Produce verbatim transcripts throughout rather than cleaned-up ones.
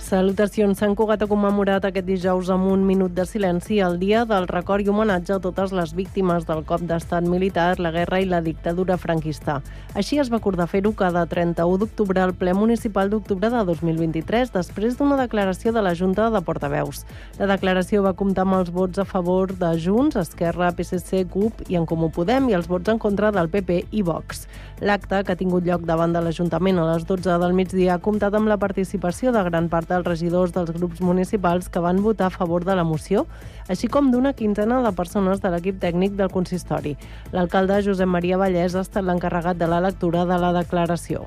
Salutacions. Sant Cugat ha commemorat aquest dijous amb un minut de silenci el dia del record i homenatge a totes les víctimes del cop d'estat militar, la guerra i la dictadura franquista. Així es va acordar fer-ho cada trenta-u d'octubre al ple municipal d'octubre de dos mil vint-i-tres, després d'una declaració de la Junta de Portaveus. La declaració va comptar amb els vots a favor de Junts, Esquerra, P S C, C U P i En Comú Podem i els vots en contra del P P i Vox. L'acte, que ha tingut lloc davant de l'Ajuntament a les dotze del migdia, ha comptat amb la participació de gran part dels regidors dels grups municipals que van votar a favor de la moció, així com d'una quinzena de persones de l'equip tècnic del consistori. L'alcalde Josep Maria Vallès ha estat l'encarregat de la lectura de la declaració.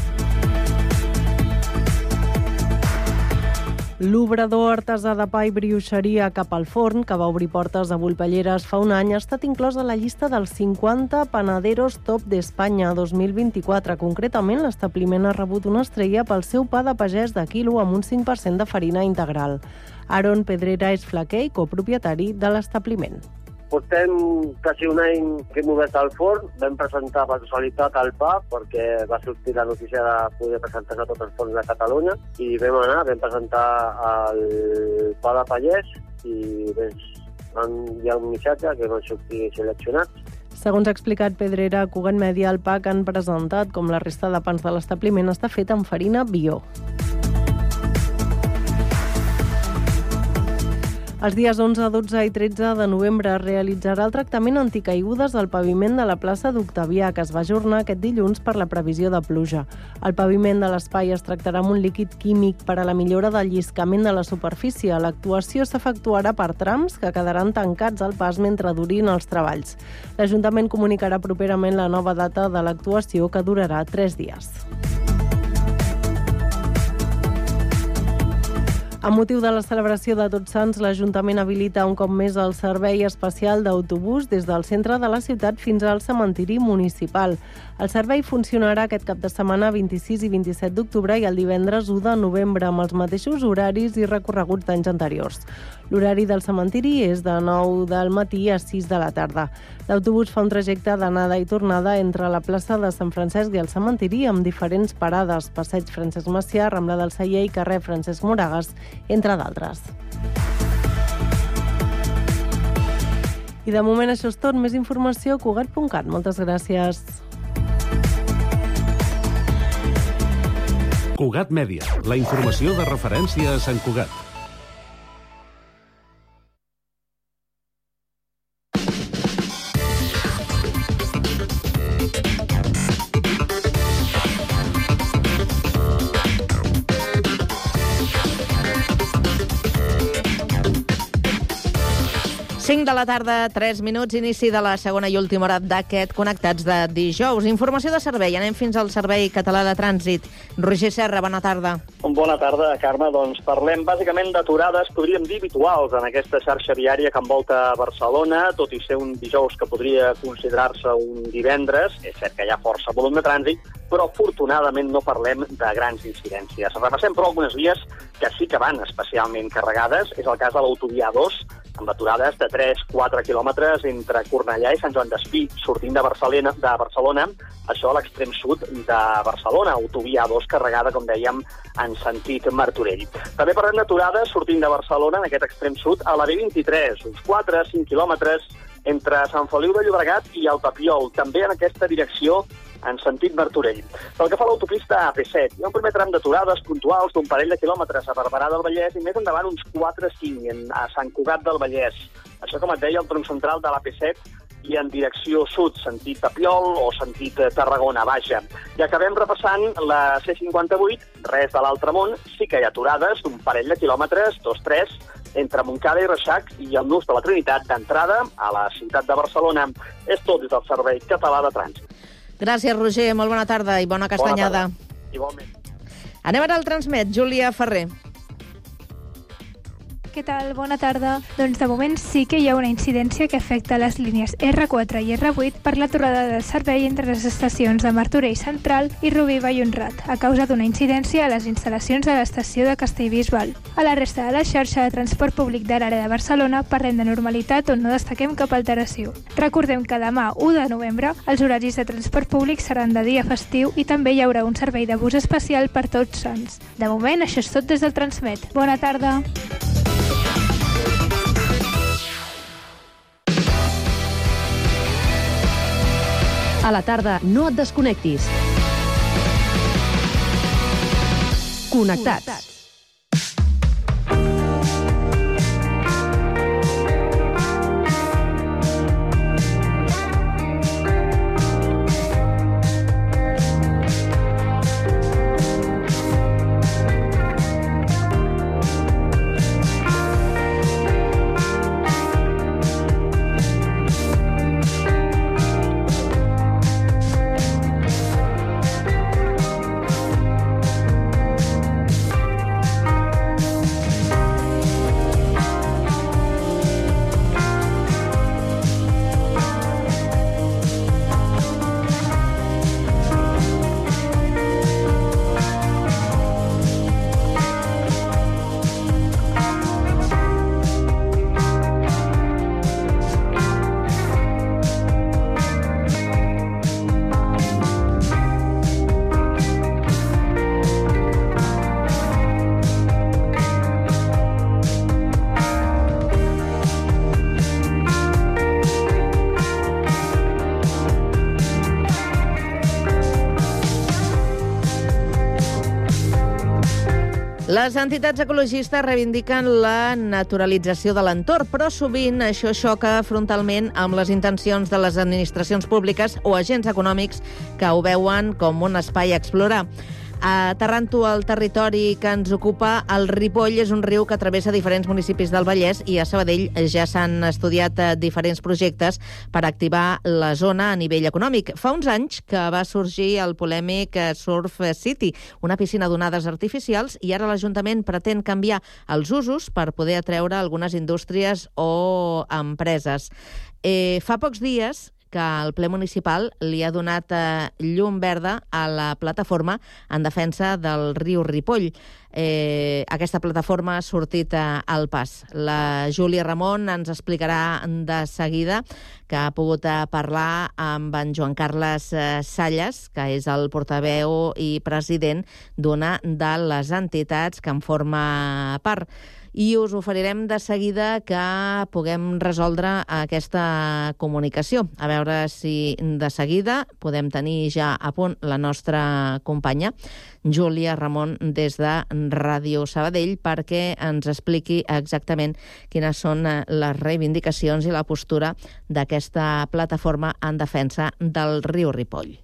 L'obrador artesà de pa i brioixeria Cap al Forn, que va obrir portes a Volpelleres fa un any, ha estat inclòs a la llista dels cinquanta panaderos top d'Espanya dos mil vint-i-quatre. Concretament, l'establiment ha rebut una estrella pel seu pa de pagès de quilo amb un cinc per cent de farina integral. Aaron Pedrera és flaquer i copropietari de l'establiment. Portem quasi un any que hem obert el forn, vam presentar per casualitat el pa perquè va sortir la notícia de poder presentar a tots els forns de Catalunya i vam anar, vam presentar el pa de pagès i doncs, van enviar un missatge que van sortir seleccionats. Segons ha explicat Pedrera a Cugat Mèdia, el pa que han presentat, com la resta de pans de l'establiment, està fet amb farina bio. Els dies onze, dotze i tretze de novembre es realitzarà el tractament anticaigudes al paviment de la plaça d'Octavià, que es va ajornar aquest dilluns per la previsió de pluja. El paviment de l'espai es tractarà amb un líquid químic per a la millora del lliscament de la superfície. L'actuació s'efectuarà per trams que quedaran tancats al pas mentre durin els treballs. L'Ajuntament comunicarà properament la nova data de l'actuació, que durarà tres dies. Amb motiu de la celebració de Tots Sants, l'Ajuntament habilita un cop més el servei especial d'autobús des del centre de la ciutat fins al cementiri municipal. El servei funcionarà aquest cap de setmana vint-i-sis i vint-i-set d'octubre i el divendres u de novembre amb els mateixos horaris i recorreguts d'anys anteriors. L'horari del cementiri és de nou del matí a sis de la tarda. L'autobús fa un trajecte d'anada i tornada entre la plaça de Sant Francesc i el cementiri amb diferents parades, passeig Francesc Macià, Rambla del Celler i carrer Francesc Moragas, entre d'altres. I de moment això és tot. Més informació a cugat punt cat. Moltes gràcies. Cugat Mèdia, la informació de referència a Sant Cugat. cinc de la tarda, tres minuts, inici de la segona i última hora d'aquest Connectats de dijous. Informació de servei. Anem fins al Servei Català de Trànsit. Roger Serra, bona tarda. Bona tarda, Carme. Doncs parlem bàsicament d'aturades, podríem dir habituals, en aquesta xarxa viària que envolta Barcelona, tot i ser un dijous que podria considerar-se un divendres. És cert que hi ha força volum de trànsit, però afortunadament no parlem de grans incidències. Repassem però algunes vies que sí que van especialment carregades. És el cas de l'autovia A dos, amb aturades de tres a quatre quilòmetres entre Cornellà i Sant Joan d'Espí, sortint de Barcelona, de Barcelona, això a l'extrem sud de Barcelona, autovia A dos carregada, com dèiem, en sentit Martorell. També parlem d'aturades sortint de Barcelona, en aquest extrem sud, a la B vint-i-tres, uns quatre a cinc quilòmetres entre Sant Feliu de Llobregat i el Papiol, també en aquesta direcció en sentit Martorell. Pel que fa a l'autopista A P set, hi ha un primer tram d'aturades puntuals d'un parell de quilòmetres a Barberà del Vallès i més endavant uns quatre a cinc a Sant Cugat del Vallès. Això, com et deia, el tronc central de l'A P set i en direcció sud, sentit Papiol o sentit Tarragona, vaja. I acabem repassant la C cinquanta-vuit, res de l'altre món, sí que hi ha aturades d'un parell de quilòmetres, dos tres, entre Montcada i Reixac i el nus de la Trinitat d'entrada a la ciutat de Barcelona. És tot des del Servei Català de Trànsit. Gràcies, Roger. Molt bona tarda i bona castanyada. Bona tarda. Igualment. Anem ara al Transmet. Júlia Ferrer. Què tal? Bona tarda. Doncs de moment sí que hi ha una incidència que afecta les línies erre quatre i erre vuit per l'aturada del servei entre les estacions de Martorell Central i Rubí Vallhonrat, a causa d'una incidència a les instal·lacions de l'estació de Castellbisbal. A la resta de la xarxa de transport públic de l'àrea de Barcelona parlem de normalitat on no destaquem cap alteració. Recordem que demà, u de novembre, els horaris de transport públic seran de dia festiu i també hi haurà un servei de bus especial per Tots Sants. De moment, això és tot des del Transmet. Bona tarda. A la tarda, no et desconnectis. Connectats. Les entitats ecologistes reivindiquen la naturalització de l'entorn, però sovint això xoca frontalment amb les intencions de les administracions públiques o agents econòmics que ho veuen com un espai a explorar. Aterrant-ho al territori que ens ocupa, el Ripoll és un riu que travessa diferents municipis del Vallès i a Sabadell ja s'han estudiat diferents projectes per activar la zona a nivell econòmic. Fa uns anys que va sorgir el polèmic Surf City, una piscina d'onades artificials, i ara l'Ajuntament pretén canviar els usos per poder atreure algunes indústries o empreses. Eh, fa pocs dies que el ple municipal li ha donat eh, llum verda a la plataforma en defensa del riu Ripoll. Eh, aquesta plataforma ha sortit eh, al pas. La Júlia Ramon ens explicarà de seguida que ha pogut eh, parlar amb en Joan Carles eh, Salles, que és el portaveu i president d'una de les entitats que en forma part. I us oferirem de seguida que puguem resoldre aquesta comunicació. A veure si de seguida podem tenir ja a punt la nostra companya, Júlia Ramon, des de Ràdio Sabadell, perquè ens expliqui exactament quines són les reivindicacions i la postura d'aquesta plataforma en defensa del riu Ripoll.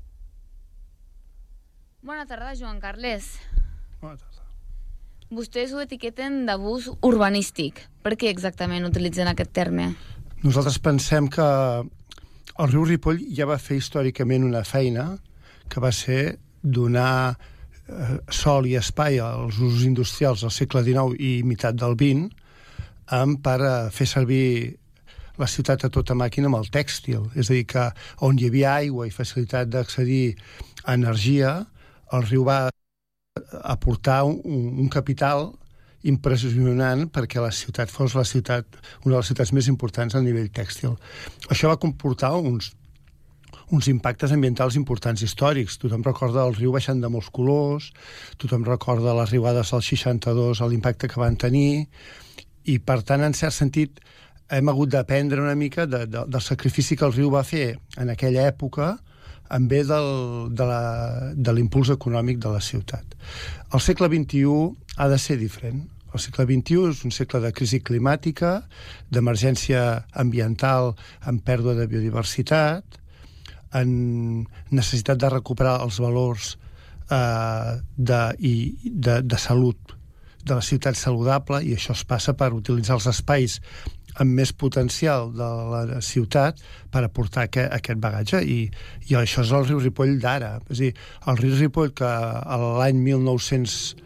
Bona tarda, Joan Carles. Bona tarda. Vostès ho etiqueten d'abús urbanístic. Per què exactament utilitzen aquest terme? Nosaltres pensem que el riu Ripoll ja va fer històricament una feina que va ser donar eh, sol i espai als usos industrials del segle dinou i meitat del vint eh, per eh, fer servir la ciutat a tota màquina amb el tèxtil. És a dir, que on hi havia aigua i facilitat d'accedir a energia, el riu va aportar un, un capital impressionant perquè la ciutat fos la ciutat, una de les ciutats més importants a nivell tèxtil. Això va comportar uns, uns impactes ambientals importants històrics. Tothom recorda el riu baixant de molts colors, tothom recorda les riuades del seixanta-dos, l'impacte que van tenir, i per tant, en cert sentit, hem hagut d'aprendre una mica de, de, del sacrifici que el riu va fer en aquella època en bé del, de, la, de l'impuls econòmic de la ciutat. El segle vint-i-u ha de ser diferent. El segle vint-i-u és un segle de crisi climàtica, d'emergència ambiental amb pèrdua de biodiversitat, en necessitat de recuperar els valors eh, de, i, de, de salut de la ciutat saludable, i això es passa per utilitzar els espais amb més potencial de la ciutat per aportar que, aquest bagatge. I, I això és el riu Ripoll d'ara. És a dir, el riu Ripoll que l'any mil nou-cents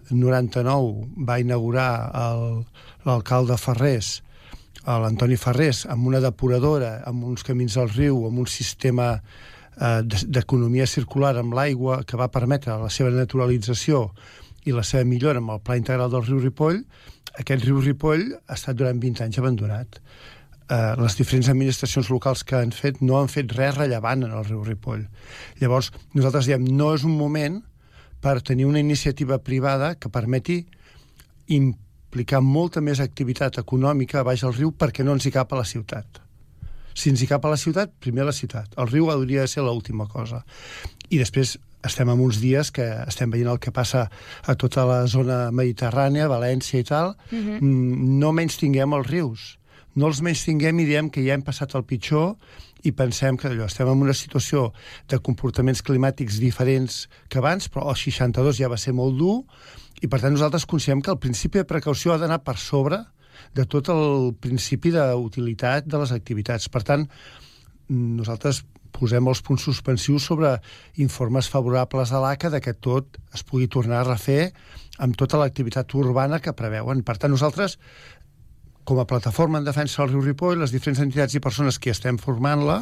noranta-nou va inaugurar l'alcalde Ferrés, l'Antoni Ferrés, amb una depuradora, amb uns camins al riu, amb un sistema eh, d'economia circular amb l'aigua que va permetre la seva naturalització i la seva millora amb el pla integral del riu Ripoll, aquest riu Ripoll ha estat durant vint anys abandonat. Eh, les diferents administracions locals que han fet no han fet res rellevant en el riu Ripoll. Llavors, nosaltres diem, no és un moment per tenir una iniciativa privada que permeti implicar molta més activitat econòmica a baix del riu perquè no ens hi cap a la ciutat. Si ens hi cap a la ciutat, primer la ciutat. El riu hauria de ser l'última cosa. I després estem en uns dies que estem veient el que passa a tota la zona mediterrània, València i tal. Uh-huh. No menys tinguem els rius. No els menys tinguem i diem que ja hem passat el pitjor i pensem que allò, estem en una situació de comportaments climàtics diferents que abans, però el seixanta-dos ja va ser molt dur. I, per tant, nosaltres considerem que el principi de precaució ha d'anar per sobre de tot el principi d'utilitat de les activitats. Per tant, nosaltres posem els punts suspensius sobre informes favorables a l'A C A de que tot es pugui tornar a refer amb tota l'activitat urbana que preveuen. Per tant, nosaltres, com a plataforma en defensa del riu Ripoll, les diferents entitats i persones que estem formant-la,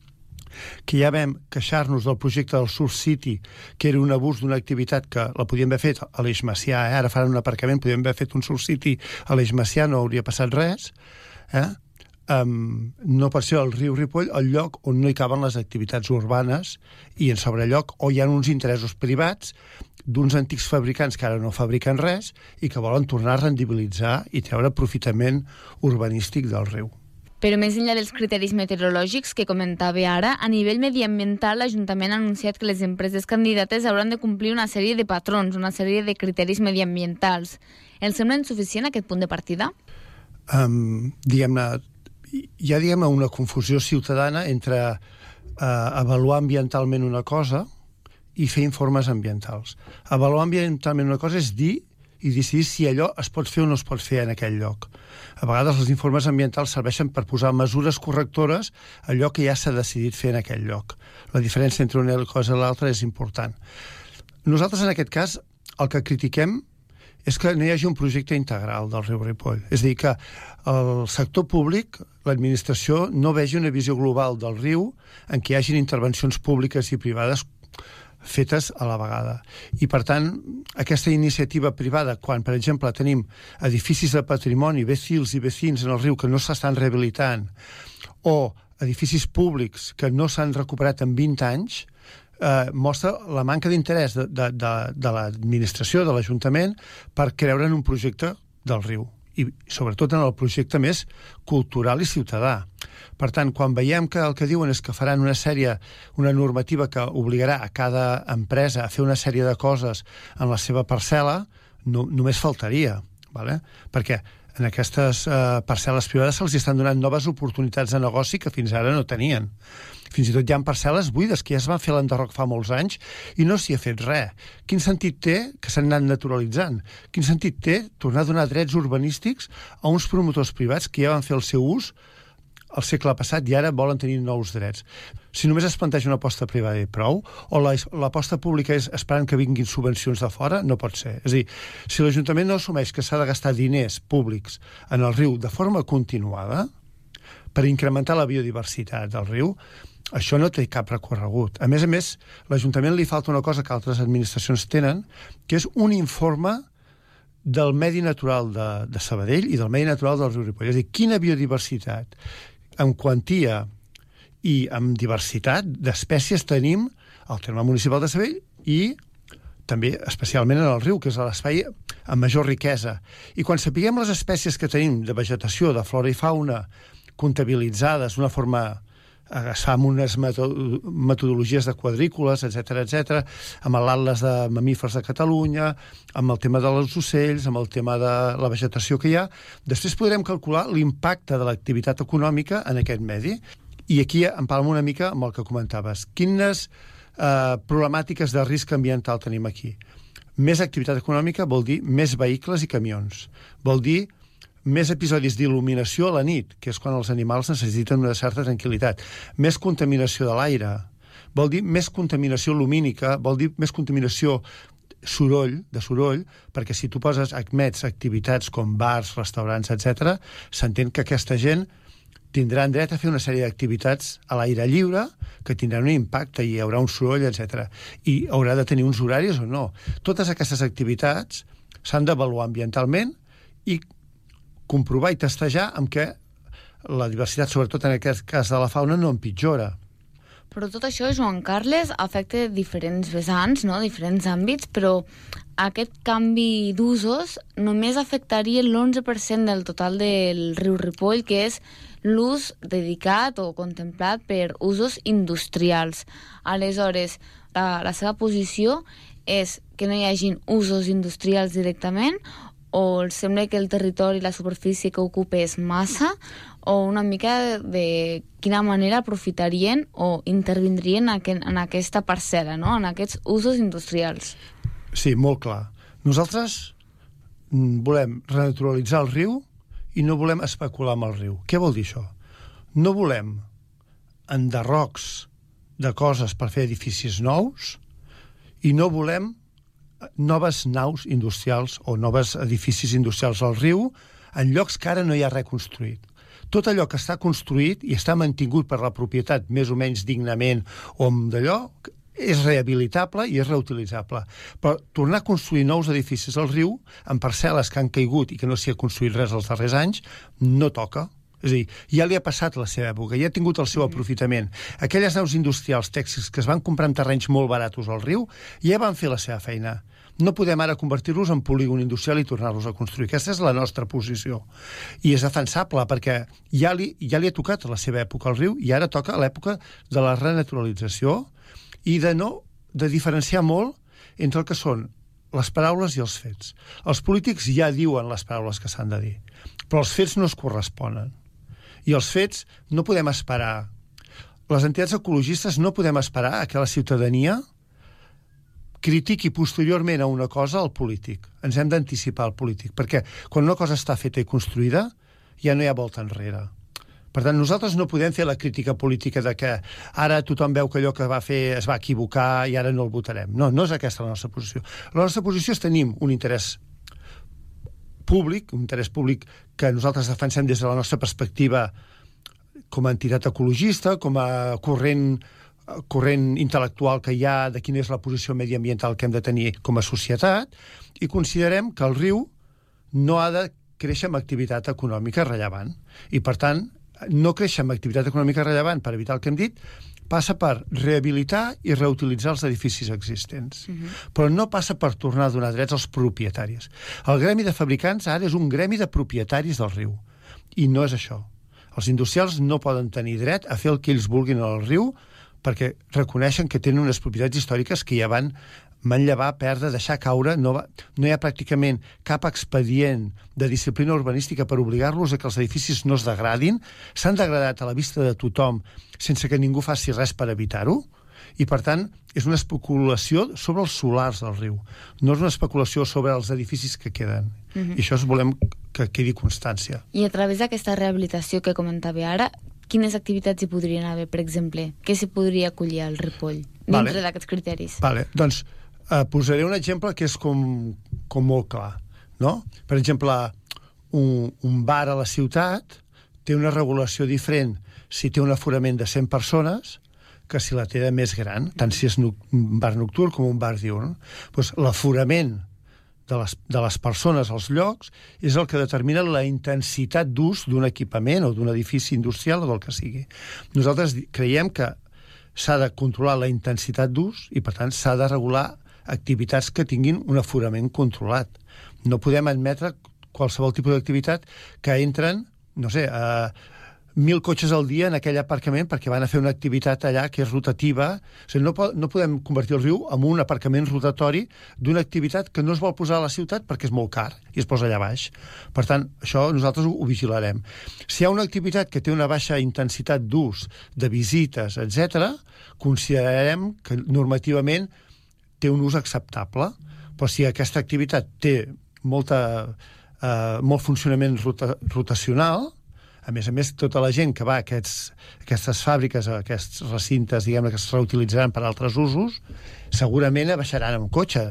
que ja vam queixar-nos del projecte del Surf City, que era un abús d'una activitat que la podíem haver fet a l'Eix Macià, eh? Ara faran un aparcament, podíem haver fet un Surf City a l'Eix Macià, no hauria passat res. Eh? Um, no pot ser el riu Ripoll el lloc on no hi caben les activitats urbanes i en sobrelloc o hi ha uns interessos privats d'uns antics fabricants que ara no fabriquen res i que volen tornar a rendibilitzar i treure aprofitament urbanístic del riu. Però més enllà dels criteris meteorològics que comentava ara, a nivell mediambiental l'Ajuntament ha anunciat que les empreses candidates hauran de complir una sèrie de patrons, una sèrie de criteris mediambientals. Els sembla insuficient aquest punt de partida? Um, diguem-ne, hi ha diguem-ne una confusió ciutadana entre uh, avaluar ambientalment una cosa i fer informes ambientals. Avaluar ambientalment una cosa és dir i decidir si allò es pot fer o no es pot fer en aquell lloc. A vegades els informes ambientals serveixen per posar mesures correctores a allò que ja s'ha decidit fer en aquell lloc. La diferència entre una cosa i l'altra és important. Nosaltres, en aquest cas, el que critiquem és que no hi hagi un projecte integral del riu Ripoll. És a dir, que el sector públic, l'administració, no vegi una visió global del riu en què hi hagin intervencions públiques i privades fetes a la vegada. I, per tant, aquesta iniciativa privada, quan, per exemple, tenim edificis de patrimoni, vecils i vecins en el riu que no s'estan rehabilitant, o edificis públics que no s'han recuperat en vint anys, eh, mostra la manca d'interès de, de, de, de l'administració, de l'Ajuntament, per creure en un projecte del riu. I sobretot en el projecte més cultural i ciutadà. Per tant, quan veiem que el que diuen és que faran una sèrie, una normativa que obligarà a cada empresa a fer una sèrie de coses en la seva parcel·la, no, només faltaria, ¿vale? Perquè en aquestes eh, parcel·les privades se'ls estan donant noves oportunitats de negoci que fins ara no tenien. Fins i tot hi ha parcel·les buides que ja es van fer a l'enderroc fa molts anys i no s'hi ha fet res. Quin sentit té que s'han anat naturalitzant? Quin sentit té tornar a donar drets urbanístics a uns promotors privats que ja van fer el seu ús al segle passat i ara volen tenir nous drets? Si només es planteja una aposta privada i prou, o l'aposta pública és esperant que vinguin subvencions de fora, no pot ser. És a dir, si l'Ajuntament no assumeix que s'ha de gastar diners públics en el riu de forma continuada per incrementar la biodiversitat del riu, això no té cap recorregut. A més a més, l'Ajuntament li falta una cosa que altres administracions tenen, que és un informe del medi natural de, de Sabadell i del medi natural del riu Ripoll. És a dir, quina biodiversitat en quantia i amb diversitat d'espècies tenim al terme municipal de Sabadell i també especialment en el riu, que és l'espai amb major riquesa. I quan sapiguem les espècies que tenim de vegetació, de flora i fauna, comptabilitzades d'una forma agafar amb unes metodologies de quadrícules, etcètera, etcètera, amb l'atles de mamífers de Catalunya, amb el tema dels ocells, amb el tema de la vegetació que hi ha, després podrem calcular l'impacte de l'activitat econòmica en aquest medi. I aquí empalmo una mica amb el que comentaves. Quines eh, problemàtiques de risc ambiental tenim aquí? Més activitat econòmica vol dir més vehicles i camions. Vol dir més episodis d'il·luminació a la nit, que és quan els animals necessiten una certa tranquil·litat. Més contaminació de l'aire. Vol dir més contaminació lumínica, vol dir més contaminació soroll, de soroll, perquè si tu poses, admets activitats com bars, restaurants, etcètera, s'entén que aquesta gent tindran dret a fer una sèrie d'activitats a l'aire lliure que tindran un impacte i hi haurà un soroll, etcètera. I haurà de tenir uns horaris o no. Totes aquestes activitats s'han d'avaluar ambientalment i comprovar i testejar amb què la diversitat, sobretot en aquest cas de la fauna, no empitjora. Però tot això, Joan Carles, afecta diferents vessants, no? Diferents àmbits, però aquest canvi d'usos només afectaria l'onze per cent del total del riu Ripoll, que és l'ús dedicat o contemplat per usos industrials. Aleshores, la, la seva posició és que no hi hagin usos industrials directament, o els sembla que el territori i la superfície que ocupa és massa, o una mica de quina manera aprofitarien o intervindrien en aquesta parcel·la, no? En aquests usos industrials. Sí, molt clar. Nosaltres volem renaturalitzar el riu i no volem especular amb el riu. Què vol dir això? No volem enderrocs de coses per fer edificis nous i no volem noves naus industrials o noves edificis industrials al riu en llocs que ara no hi ha res construït. Tot allò que està construït i està mantingut per la propietat més o menys dignament o amb d'allò és rehabilitable i és reutilitzable. Però tornar a construir nous edificis al riu en parcel·les que han caigut i que no s'hi ha construït res els darrers anys no toca. És a dir, ja li ha passat la seva època, ja ha tingut el seu aprofitament. Aquelles naus industrials tèxtils que es van comprar en terrenys molt baratos al riu ja van fer la seva feina. No podem ara convertir-los en polígon industrial i tornar-los a construir. Aquesta és la nostra posició. I és defensable perquè ja li, ja li ha tocat la seva època al riu i ara toca l'època de la renaturalització i de no de diferenciar molt entre el que són les paraules i els fets. Els polítics ja diuen les paraules que s'han de dir, però els fets no es corresponen. I els fets no podem esperar. Les entitats ecologistes no podem esperar a que la ciutadania critiqui posteriorment a una cosa al polític. Ens hem d'anticipar al polític, perquè quan una cosa està feta i construïda ja no hi ha volta enrere. Per tant, nosaltres no podem fer la crítica política de que ara tothom veu que allò que va fer es va equivocar i ara no el votarem. No, no és aquesta la nostra posició. La nostra posició és tenim un interès públic, un interès públic que nosaltres defensem des de la nostra perspectiva com a entitat ecologista, com a corrent corrent intel·lectual que hi ha de quina és la posició mediambiental que hem de tenir com a societat, i considerem que el riu no ha de créixer amb activitat econòmica rellevant. I, per tant, no créixer amb activitat econòmica rellevant, per evitar el que hem dit, passa per rehabilitar i reutilitzar els edificis existents. Uh-huh. Però no passa per tornar a donar drets als propietaris. El gremi de fabricants ara és un gremi de propietaris del riu. I no és això. Els industrials no poden tenir dret a fer el que ells vulguin al riu perquè reconeixen que tenen unes propietats històriques que ja van manllevar, perdre, deixar caure. No, va, no hi ha pràcticament cap expedient de disciplina urbanística per obligar-los a que els edificis no es degradin. S'han degradat a la vista de tothom sense que ningú faci res per evitar-ho. I, per tant, és una especulació sobre els solars del riu. No és una especulació sobre els edificis que queden. Uh-huh. I això es volem que quedi constància. I a través d'aquesta rehabilitació que comentava ara, quines activitats hi podrien haver, per exemple? Què s'hi podria acollir al Ripoll, dintre vale. d'aquests criteris? Vale. Doncs eh, posaré un exemple que és com, com molt clar. No? Per exemple, un, un bar a la ciutat té una regulació diferent si té un aforament de cent persones que si la té de més gran, tant si és un bar nocturn com un bar diurn. Doncs l'aforament de les, de les persones als llocs és el que determina la intensitat d'ús d'un equipament o d'un edifici industrial o del que sigui. Nosaltres creiem que s'ha de controlar la intensitat d'ús i, per tant, s'ha de regular activitats que tinguin un aforament controlat. No podem admetre qualsevol tipus d'activitat que entren, no sé, a mil cotxes al dia en aquell aparcament perquè van a fer una activitat allà que és rotativa. O sigui, no, po no podem convertir el riu en un aparcament rotatori d'una activitat que no es vol posar a la ciutat perquè és molt car i es posa allà baix. Per tant, això nosaltres ho, ho vigilarem. Si hi ha una activitat que té una baixa intensitat d'ús, de visites, etcètera, considerarem que normativament té un ús acceptable. Però si aquesta activitat té molta, eh, molt funcionament rota rotacional, a més a més, tota la gent que va a aquests, aquestes fàbriques, a aquests recintes, diguem-ne, que es reutilitzaran per altres usos, segurament baixaran amb cotxe,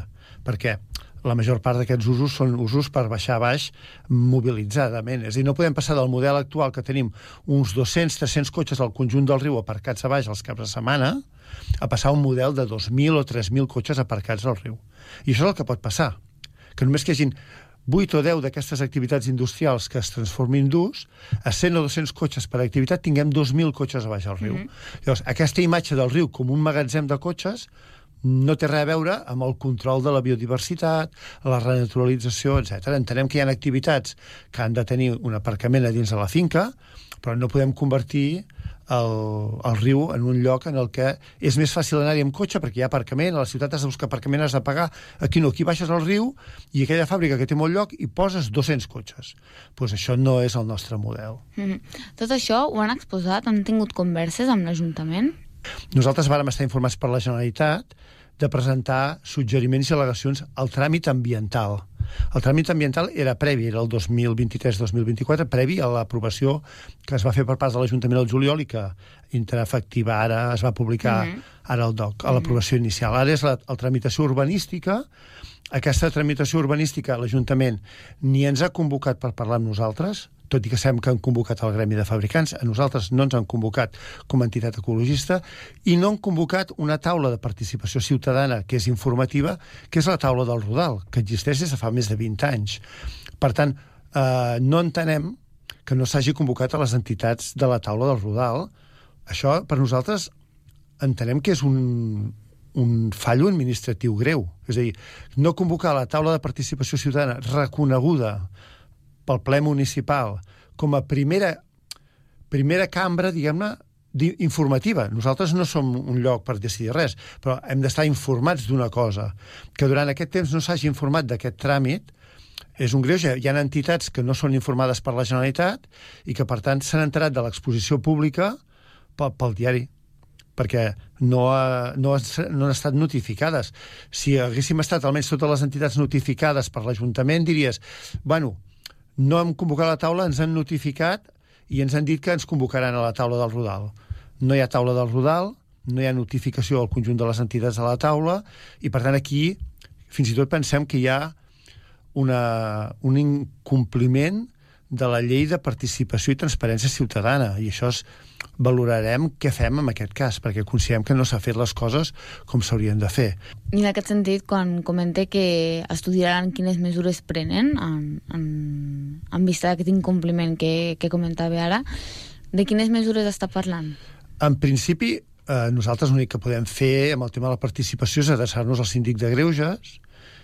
perquè la major part d'aquests usos són usos per baixar a baix mobilitzadament. És a dir, no podem passar del model actual que tenim uns dos-cents tres-cents cotxes al conjunt del riu aparcats a baix els caps de setmana a passar a un model de dos mil o tres mil cotxes aparcats al riu. I això és el que pot passar, que només que hi hagin vuit o deu d'aquestes activitats industrials que es transformin d'ús, a cent o dos-cents cotxes per activitat tinguem dos mil cotxes a baix al riu. Mm-hmm. Llavors, aquesta imatge del riu com un magatzem de cotxes no té res a veure amb el control de la biodiversitat, la renaturalització, etcètera. Entenem que hi ha activitats que han de tenir un aparcament a dins de la finca, però no podem convertir el, el riu en un lloc en el que és més fàcil anar-hi amb cotxe perquè hi ha aparcament, a la ciutat has de buscar aparcament, has de pagar. Aquí no, aquí baixes al riu i aquella fàbrica que té molt lloc i poses dos-cents cotxes. Doncs pues això no és el nostre model. Mm-hmm. Tot això ho han exposat? Han tingut converses amb l'Ajuntament? Nosaltres vàrem estar informats per la Generalitat de presentar suggeriments i al·legacions al tràmit ambiental. El tràmit ambiental era previ, era el dos mil vint-i-tres dos mil vint-i-quatre, previ a l'aprovació que es va fer per part de l'Ajuntament al juliol i que entrarà efectiva ara, es va publicar mm-hmm. ara al D O C, a l'aprovació mm-hmm. inicial. Ara és la, la tramitació urbanística. Aquesta tramitació urbanística l'Ajuntament ni ens ha convocat per parlar amb nosaltres, tot i que sabem que han convocat el Gremi de Fabricants, a nosaltres no ens han convocat com a entitat ecologista, i no han convocat una taula de participació ciutadana que és informativa, que és la taula del Rodal, que existeix des de fa més de vint anys. Per tant, eh, no entenem que no s'hagi convocat a les entitats de la taula del Rodal. Això, per nosaltres, entenem que és un, un fallo administratiu greu. És a dir, no convocar la taula de participació ciutadana reconeguda pel ple municipal com a primera, primera cambra, diguem-ne, informativa. Nosaltres no som un lloc per decidir res, però hem d'estar informats d'una cosa. Que durant aquest temps no s'hagi informat d'aquest tràmit és un greuge. Hi ha entitats que no són informades per la Generalitat i que, per tant, s'han enterat de l'exposició pública pel, pel diari, perquè no, ha, no, ha, no han estat notificades. Si haguéssim estat almenys totes les entitats notificades per l'Ajuntament, diries, bueno, no hem convocat la taula, ens han notificat i ens han dit que ens convocaran a la taula del Rodal. No hi ha taula del Rodal, no hi ha notificació al conjunt de les entitats de la taula i, per tant, aquí fins i tot pensem que hi ha una, un incompliment de la llei de participació i transparència ciutadana, i això és, valorarem què fem en aquest cas, perquè considerem que no s'ha fet les coses com s'haurien de fer. I en aquest sentit, quan comenta que estudiaran quines mesures prenen en, en, en vista d'aquest incompliment que, que comentava ara, de quines mesures està parlant? En principi, eh, nosaltres l'únic que podem fer amb el tema de la participació és adreçar-nos al síndic de greuges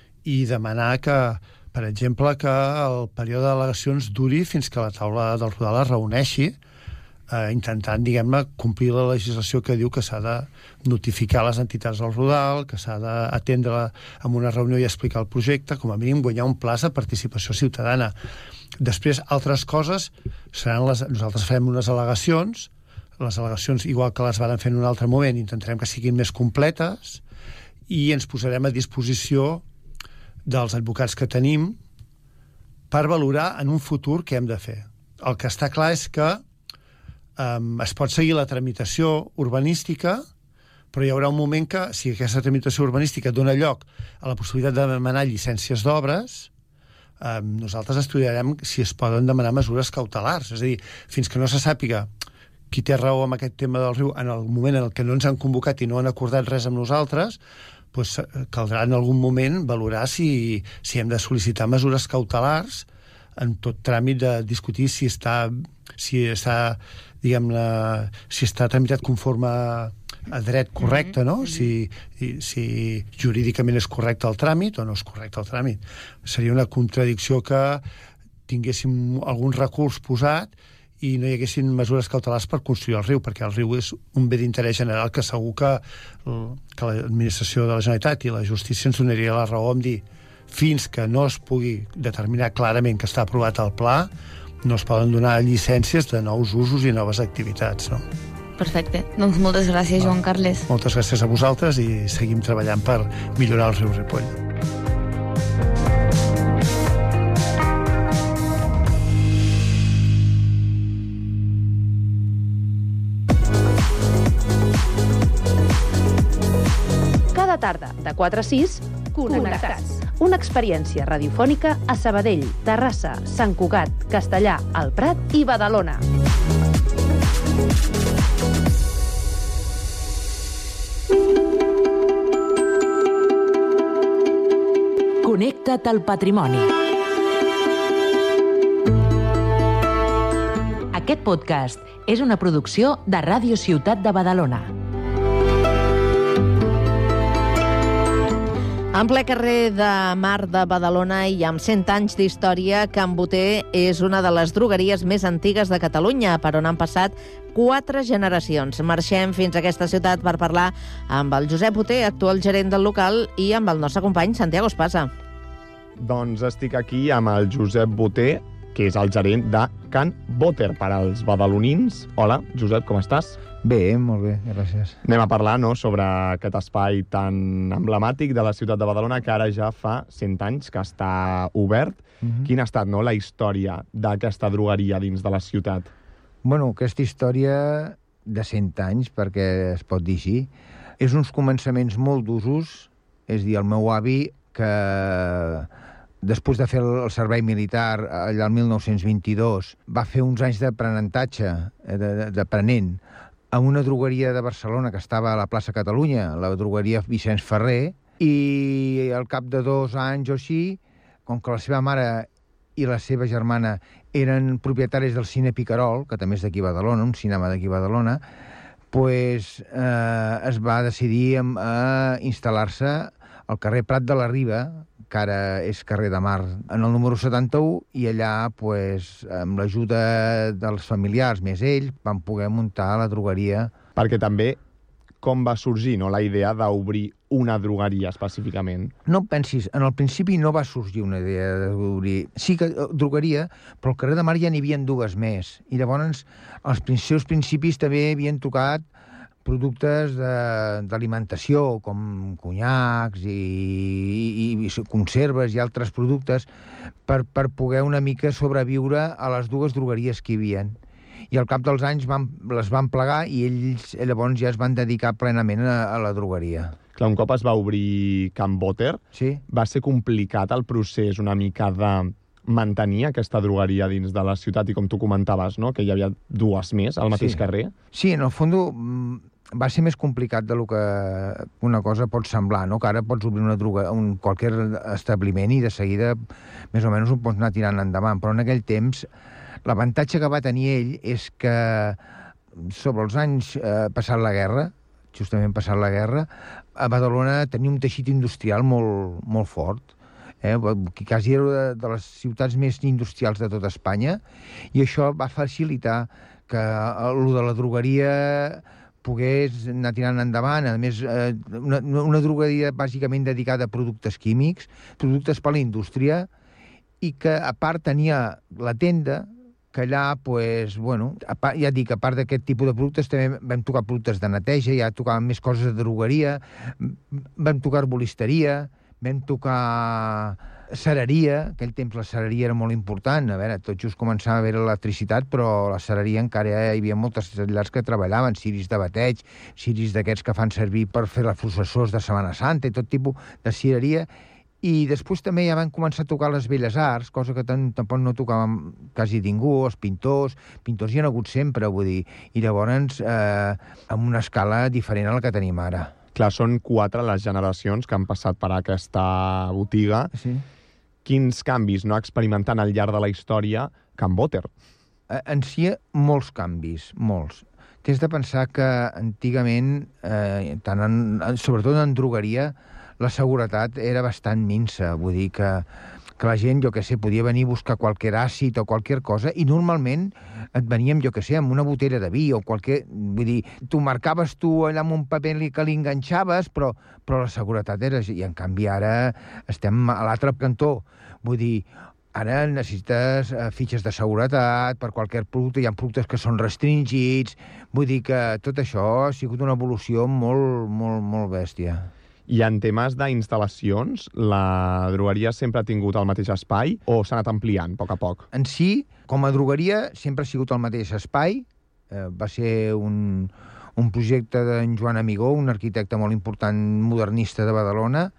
i demanar que, per exemple, que el període d'al·legacions duri fins que la taula del Rodal es reuneixi, eh, intentant, diguem-ne, complir la legislació que diu que s'ha de notificar les entitats del Rodal, que s'ha d'atendre en una reunió i explicar el projecte, com a mínim guanyar un plaç de participació ciutadana. Després, altres coses seran les... Nosaltres farem unes al·legacions, les al·legacions, igual que les varen fer en un altre moment, intentarem que siguin més completes i ens posarem a disposició dels advocats que tenim per valorar en un futur què hem de fer. El que està clar és que um, es pot seguir la tramitació urbanística, però hi haurà un moment que, si aquesta tramitació urbanística dona lloc a la possibilitat de demanar llicències d'obres, um, nosaltres estudiarem si es poden demanar mesures cautelars. És a dir, fins que no se sàpiga qui té raó amb aquest tema del riu en el moment en què no ens han convocat i no han acordat res amb nosaltres, doncs caldrà en algun moment valorar si, si hem de sol·licitar mesures cautelars en tot tràmit de discutir si està, si està, diguem-ne, si està tramitat conforme a dret correcte, no? Si, si jurídicament és correcte el tràmit o no és correcte el tràmit. Seria una contradicció que tinguéssim algun recurs posat i no hi haguessin mesures cautelars per construir el riu, perquè el riu és un bé d'interès general que segur que, que l'administració de la Generalitat i la justícia ens donaria la raó en dir fins que no es pugui determinar clarament que està aprovat el pla, no es poden donar llicències de nous usos i noves activitats, no? Perfecte. Doncs moltes gràcies, Joan Carles. Moltes gràcies a vosaltres i seguim treballant per millorar el riu Ripoll. Cada tarda, de quatre a sis, Connectats. Una experiència radiofònica a Sabadell, Terrassa, Sant Cugat, Castellà, El Prat i Badalona. Connecta't al patrimoni. Aquest podcast és una producció de Ràdio Ciutat de Badalona. En ple carrer de Mar de Badalona i amb cent anys d'història, Can Boter és una de les drogueries més antigues de Catalunya, per on han passat quatre generacions. Marxem fins a aquesta ciutat per parlar amb el Josep Boter, actual gerent del local, i amb el nostre company Santiago Espasa. Doncs estic aquí amb el Josep Boter, que és el gerent de Can Boter per als badalonins. Hola, Josep, com estàs? Bé, molt bé, gràcies. Anem a parlar no, sobre aquest espai tan emblemàtic de la ciutat de Badalona, que ara ja fa cent anys que està obert. Mm-hmm. Quina ha estat no, la història d'aquesta drogueria dins de la ciutat? Bueno, aquesta història de cent anys, perquè es pot dir així, és uns començaments molt d'usos. És a dir, el meu avi, que després de fer el servei militar allà el mil nou-cents vint-i-dos, va fer uns anys d'aprenentatge, d'aprenent, a una drogueria de Barcelona que estava a la plaça Catalunya, la drogueria Vicenç Ferrer, i al cap de dos anys o així, com que la seva mare i la seva germana eren propietaris del Cine Picarol, que també és d'aquí a Badalona, un cinema d'aquí a Badalona, pues, eh, es va decidir a instal·lar-se al carrer Prat de la Riba, que ara és carrer de Mar, en el número setanta-u, i allà, pues, amb l'ajuda dels familiars, més ell, van poder muntar la drogueria. Perquè també, com va sorgir no, la idea d'obrir una drogueria específicament? No pensis, en el principi no va sorgir una idea d'obrir... Sí que drogueria, però al carrer de Mar ja n'hi havia dues més. I llavors, als seus principis també havien tocat productes d'alimentació, com conyacs i, i, i conserves i altres productes, per, per poder una mica sobreviure a les dues drogueries que hi havia. I al cap dels anys van, les van plegar i ells llavors ja es van dedicar plenament a, a la drogueria. Clar, un cop es va obrir Can Boter, sí? Va ser complicat el procés una mica de mantenir aquesta drogueria dins de la ciutat, i com tu comentaves, no? Que hi havia dues més al mateix sí. carrer. Sí, en el fons va ser més complicat del que una cosa pot semblar, no? Que ara pots obrir una droga, un qualsevol establiment i de seguida més o menys ho pots anar tirant endavant, però en aquell temps l'avantatge que va tenir ell és que sobre els anys eh, passat la guerra, justament passat la guerra, a Badalona tenia un teixit industrial molt, molt fort, eh? Quasi era de, de les ciutats més industrials de tot Espanya, i això va facilitar que allò de la drogueria pogués anar tirant endavant. A més, eh, una, una drogueria bàsicament dedicada a productes químics, productes per a la indústria, i que a part tenia la tenda, que allà, pues, bueno, a part, ja dic, a part d'aquest tipus de productes, també vam tocar productes de neteja, ja tocàvem més coses de drogueria, vam tocar arbolisteria, vam tocar cereria. Aquell temps la cereria era molt important. A veure, tot just començava a haver l'electricitat, però la cereria encara hi havia moltes llars que treballaven, ciris de bateig, ciris d'aquests que fan servir per fer els processors de Setmana Santa i tot tipus de cireria. I després també ja van començar a tocar les belles arts, cosa que tampoc no tocàvem quasi ningú, els pintors. Pintors hi ha hagut sempre, vull dir, i llavors eh, amb una escala diferent a la que tenim ara. Clar, són quatre les generacions que han passat per aquesta botiga. Sí. Quins canvis no ha experimentat al llarg de la història Can Boter? En si, molts canvis, molts. T'has de pensar que antigament, eh, tant en, sobretot en drogueria, la seguretat era bastant minsa. Vull dir que, que la gent, jo què sé, podia venir a buscar qualque àcid o qualque cosa, i normalment et veníem, jo què sé, amb una botella de vi o qualque... Vull dir, tu marcaves tu allà amb un paper que li enganxaves, però, però la seguretat era... I en canvi ara estem a l'altre cantó. Vull dir, ara necessites uh, fitxes de seguretat per qualsevol producte, hi ha productes que són restringits. Vull dir que tot això ha sigut una evolució molt, molt, molt bèstia. I en temes d'instal·lacions, la drogueria sempre ha tingut el mateix espai o s'ha anat ampliant a poc a poc? En si, com a drogueria, sempre ha sigut el mateix espai. Eh, va ser un, un projecte d'en Joan Amigó, un arquitecte molt important modernista de Badalona.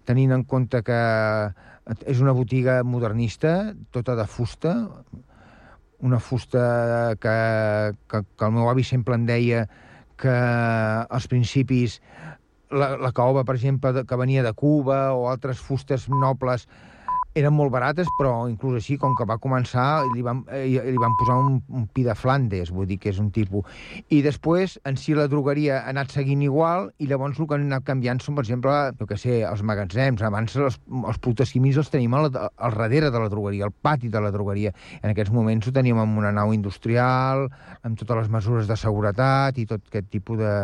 tenint en compte que és una botiga modernista, tota de fusta, una fusta que, que, que el meu avi sempre em deia que als principis la, la caoba, per exemple, que venia de Cuba o altres fustes nobles eren molt barates, però inclús així, com que va començar, li van, li van posar un, un pi de Flandes, vull dir que és un tipus. I després, en si la drogueria ha anat seguint igual, i llavors el que han anat canviant són, per exemple, jo què sé, els magatzems. Abans els, els productes químics els tenim al, al darrere de la drogueria, al pati de la drogueria. En aquests moments ho teníem en una nau industrial, amb totes les mesures de seguretat i tot aquest tipus de,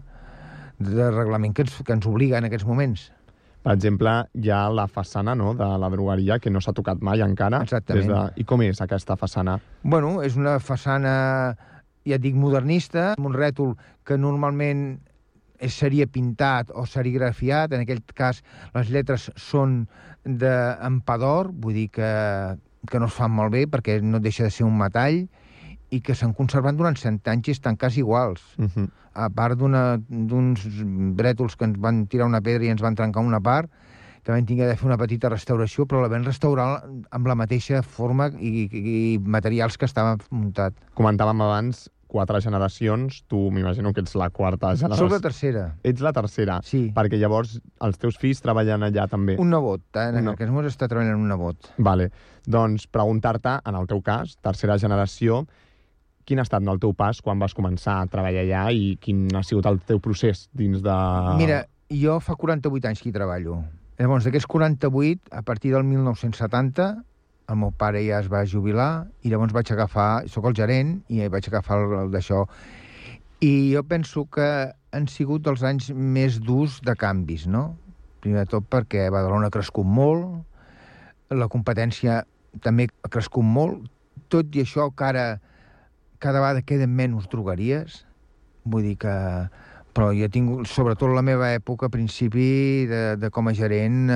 de reglament que ens, que ens obliga en aquests moments. Per exemple, hi ha la façana, no?, de la drogueria, que no s'ha tocat mai encara. Exactament. Des de... I com és aquesta façana? Bueno, és una façana, ja et dic, modernista, amb un rètol que normalment seria pintat o serigrafiat. En aquest cas, les lletres són d'empador, vull dir que, que no es fan molt bé perquè no deixa de ser un metall, i que s'han conservat durant cent anys i estan quasi iguals. Uh-huh. A part d'uns brètols que ens van tirar una pedra i ens van trencar una part, que vam tingué de fer una petita restauració, però la vam restaurar amb la mateixa forma i, i materials que estava muntat. Comentàvem abans quatre generacions, tu m'imagino que ets la quarta generació. Soc la tercera. Ets la tercera? Sí. Perquè llavors els teus fills treballen allà també. Un nebot, eh? En no. aquests moments està treballant un nebot. Vale. Doncs preguntar-te, en el teu cas, tercera generació, quin ha estat no, el teu pas quan vas començar a treballar allà i quin ha sigut el teu procés dins de... Mira, jo fa quaranta-vuit anys que hi treballo. Llavors, d'aquests quaranta-vuit, a partir del mil nou-cents setanta, el meu pare ja es va jubilar i llavors vaig agafar... Soc el gerent i vaig agafar el, el d'això. I jo penso que han sigut els anys més durs de canvis, no? Primer de tot perquè Badalona ha crescut molt, la competència també ha crescut molt, tot i això que ara cada vegada queden menys drogueries, vull dir que... Però jo he tingut, sobretot la meva època, a principi de, de com a gerent,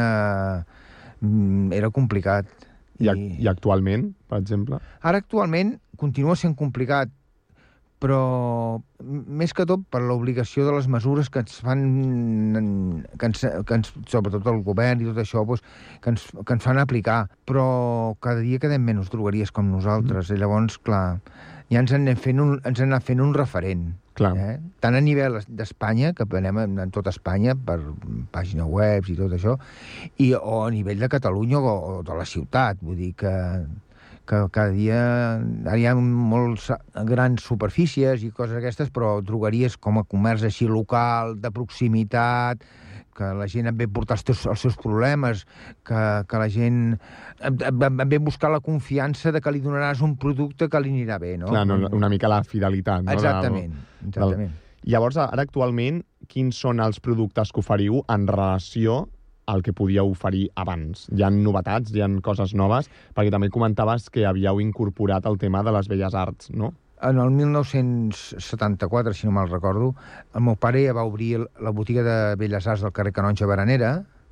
eh, era complicat. I, I... I actualment, per exemple? Ara actualment continua sent complicat, però més que tot per l'obligació de les mesures que ens fan, que ens, que ens, sobretot el govern i tot això, doncs, que, ens, que ens fan aplicar. Però cada dia quedem menys drogueries com nosaltres, mm. i llavors, clar, ja ens han anat fent un, ens han anat fent un referent. Clar. Eh? Tant a nivell d'Espanya, que anem en tota Espanya per pàgines webs i tot això, i, o a nivell de Catalunya o, o de la ciutat. Vull dir que, que cada dia ara hi ha molts grans superfícies i coses aquestes, però drogueries com a comerç així local, de proximitat, que la gent et ve portar els, teus, els seus problemes, que, que la gent et, et ve buscar la confiança de que li donaràs un producte que li anirà bé, no? Clar, no, una mica la fidelitat, no? Exactament, exactament. Del... Llavors, ara actualment, quins són els productes que oferiu en relació al que podíeu oferir abans? Hi ha novetats, hi ha coses noves? Perquè també comentaves que havíeu incorporat el tema de les belles arts, no? En el mil nou-cents setanta-quatre, si no me'l recordo, el meu pare ja va obrir la botiga de Belles Arts del carrer Canonja Berenera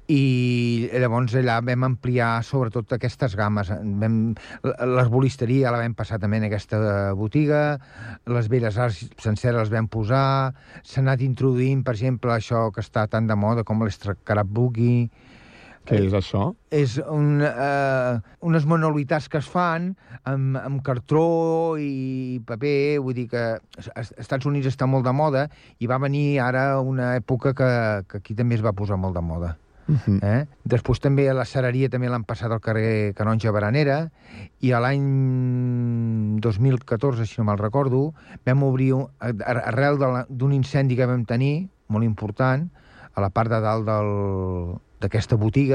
i llavors allà vam ampliar sobretot aquestes gammes. Vam, l'herbolisteria la vam passar també en aquesta botiga, les Belles Arts senceres les vam posar, s'ha anat introduint, per exemple, això que està tan de moda com l'escrapbooking. Què és això? És un, eh, unes manualitats que es fan amb, amb cartró i paper, vull dir que als Estats Units està molt de moda i va venir ara una època que, que aquí també es va posar molt de moda. Uh-huh. eh? Després també a la cereria també l'han passat al carrer Canonja Berenera i a l'any dos mil catorze, si no me'l recordo, vam obrir, arrel d'un incendi que vam tenir, molt important, a la part de dalt del... d'aquesta botiga,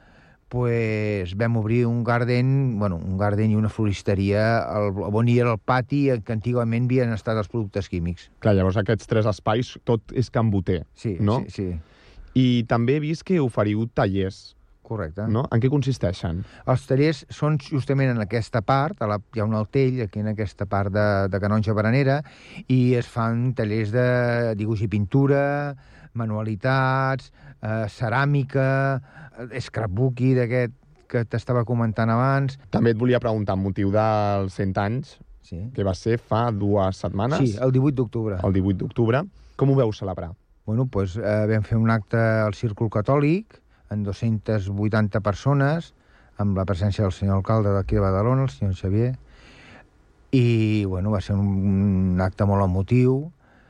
pues, vam obrir un garden, bueno, un garden i una floristeria al, on hi era el pati que antigament havien estat els productes químics. Clar, llavors aquests tres espais, tot és Can Boter, sí, no? Sí, sí. I també he vist que oferiu tallers. Correcte. No? En què consisteixen? Els tallers són justament en aquesta part, a la, hi ha un altell aquí en aquesta part de, de Canonja Berenera, i es fan tallers de dibuix i pintura, manualitats, eh, ceràmica, scrapbooking d'aquest que t'estava comentant abans. També et volia preguntar, amb motiu dels cent anys, sí, que va ser fa dues setmanes. Sí, el divuit d'octubre. El divuit d'octubre. Com ho veu celebrar? Bueno, doncs eh, vam fer un acte al Círcul Catòlic, en dues-centes vuitanta persones, amb la presència del senyor alcalde d'aquí de Badalona, el senyor Xavier, i bueno, va ser un, un acte molt emotiu,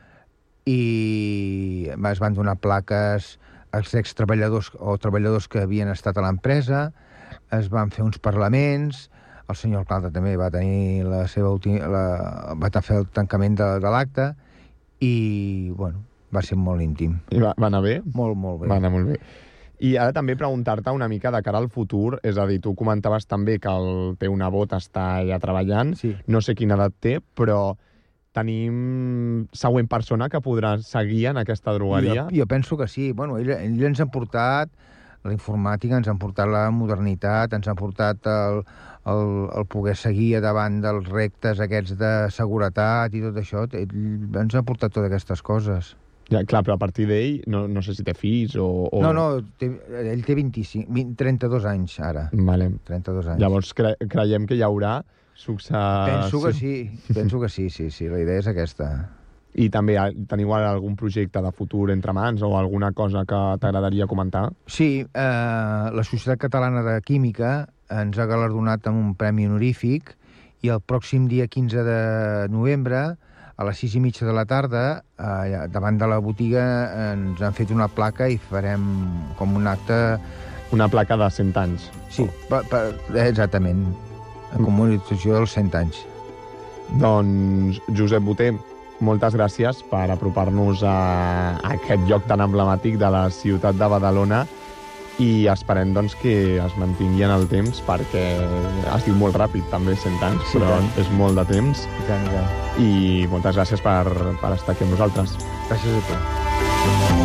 i es van donar plaques als ex-treballadors o treballadors que havien estat a l'empresa, es van fer uns parlaments, el senyor alcalde també va tenir la seva última, la, va fer el tancament de, de l'acte, i bueno, va ser molt íntim. I va, va anar bé? Molt, molt bé. Va anar molt bé. I ara també preguntar-te una mica de cara al futur, és a dir, tu comentaves també que el teu nebot està allà treballant, sí. No sé quina edat té, però tenim següent persona que podrà seguir en aquesta drogueria? Jo, jo penso que sí. Bueno, ell, ell ens ha portat la informàtica, ens ha portat la modernitat, ens ha portat el, el, el poder seguir davant dels reptes aquests de seguretat i tot això. Ell ens ha portat totes aquestes coses. Ja, clar, però a partir d'ell, no, no sé si té fills o... o... No, no, té, ell té vint-i-cinc, vint, trenta-dos anys, ara. Vale. trenta-dos anys. Llavors cre creiem que hi haurà succe... Penso que sí, penso que sí, sí, sí, la idea és aquesta. I també teniu algun projecte de futur entre mans o alguna cosa que t'agradaria comentar? Sí, eh, la Societat Catalana de Química ens ha galardonat amb un premi honorífic i el pròxim dia quinze de novembre, a les sis i mitja de la tarda, eh, davant de la botiga, ens han fet una placa i farem com un acte... Una placa de cent anys? Sí, per, per, exactament, en commemoració dels cent anys. Doncs, Josep Boter, moltes gràcies per apropar-nos a aquest lloc tan emblemàtic de la ciutat de Badalona i esperem doncs, que es mantingui en el temps perquè es diu molt ràpid, també cent anys, sí, però tant. És molt de temps. I tant, i tant. I moltes gràcies per, per estar aquí amb nosaltres. Gràcies a tu.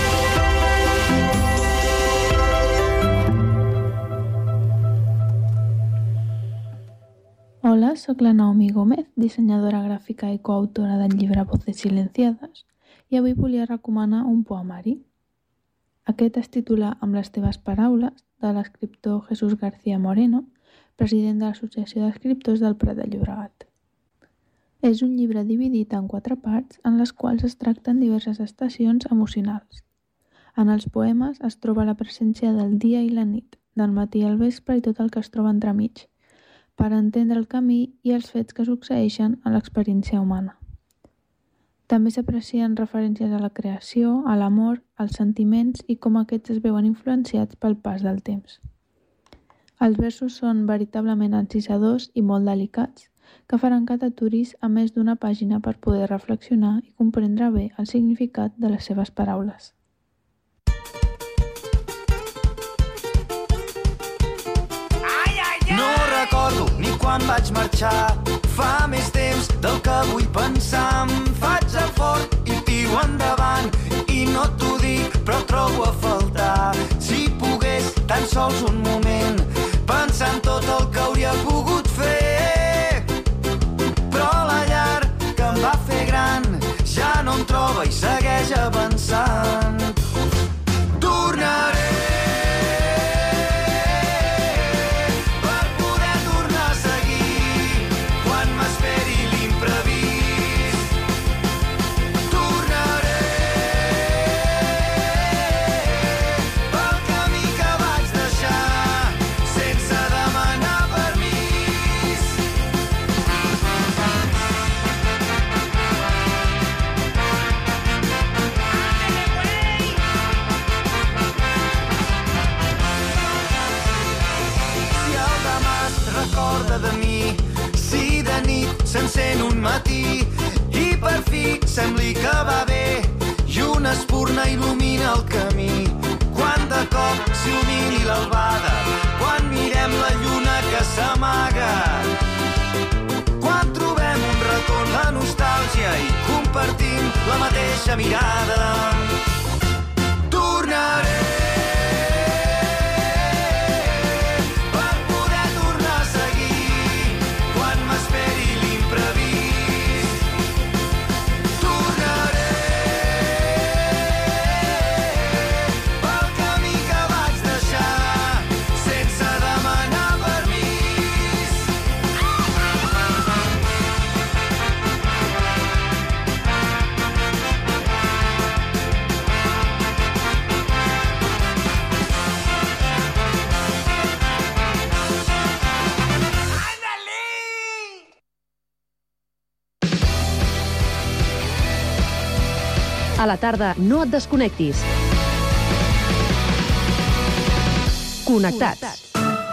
Hola, soc la Naomi Gómez, dissenyadora gràfica i coautora del llibre Voces Silenciadas, i avui volia recomanar un poemari. Aquest es titula Amb les teves paraules, de l'escriptor Jesús García Moreno, president de l'Associació d'Escriptors del Prat de Llobregat. És un llibre dividit en quatre parts en les quals es tracten diverses estacions emocionals. En els poemes es troba la presència del dia i la nit, del matí al vespre i tot el que es troba entremig, per entendre el camí i els fets que succeeixen a l'experiència humana. També s'aprecien referències a la creació, a l'amor, als sentiments i com aquests es veuen influenciats pel pas del temps. Els versos són veritablement encisadors i molt delicats, que faran que t'aturis a més d'una pàgina per poder reflexionar i comprendre bé el significat de les seves paraules. No recordo ni quan vaig marxar, fa més temps del que vull pensar. Em faig el fort i tiro endavant i no t'ho dic, però trobo a faltar. Si pogués tan sols un moment pensar en tot el que hauria pogut fer, però la llar que em va fer gran ja no em troba i segueix avançant. Tornaré de mi, si de nit s'encén un matí i per fi sembli que va bé i una espurna il·lumina el camí. Quan de cop s'il·lumini l'albada, quan mirem la lluna que s'amaga, quan trobem un racó en la nostàlgia i compartim la mateixa mirada. Tornaré A la tarda, no et desconnectis. Connectats.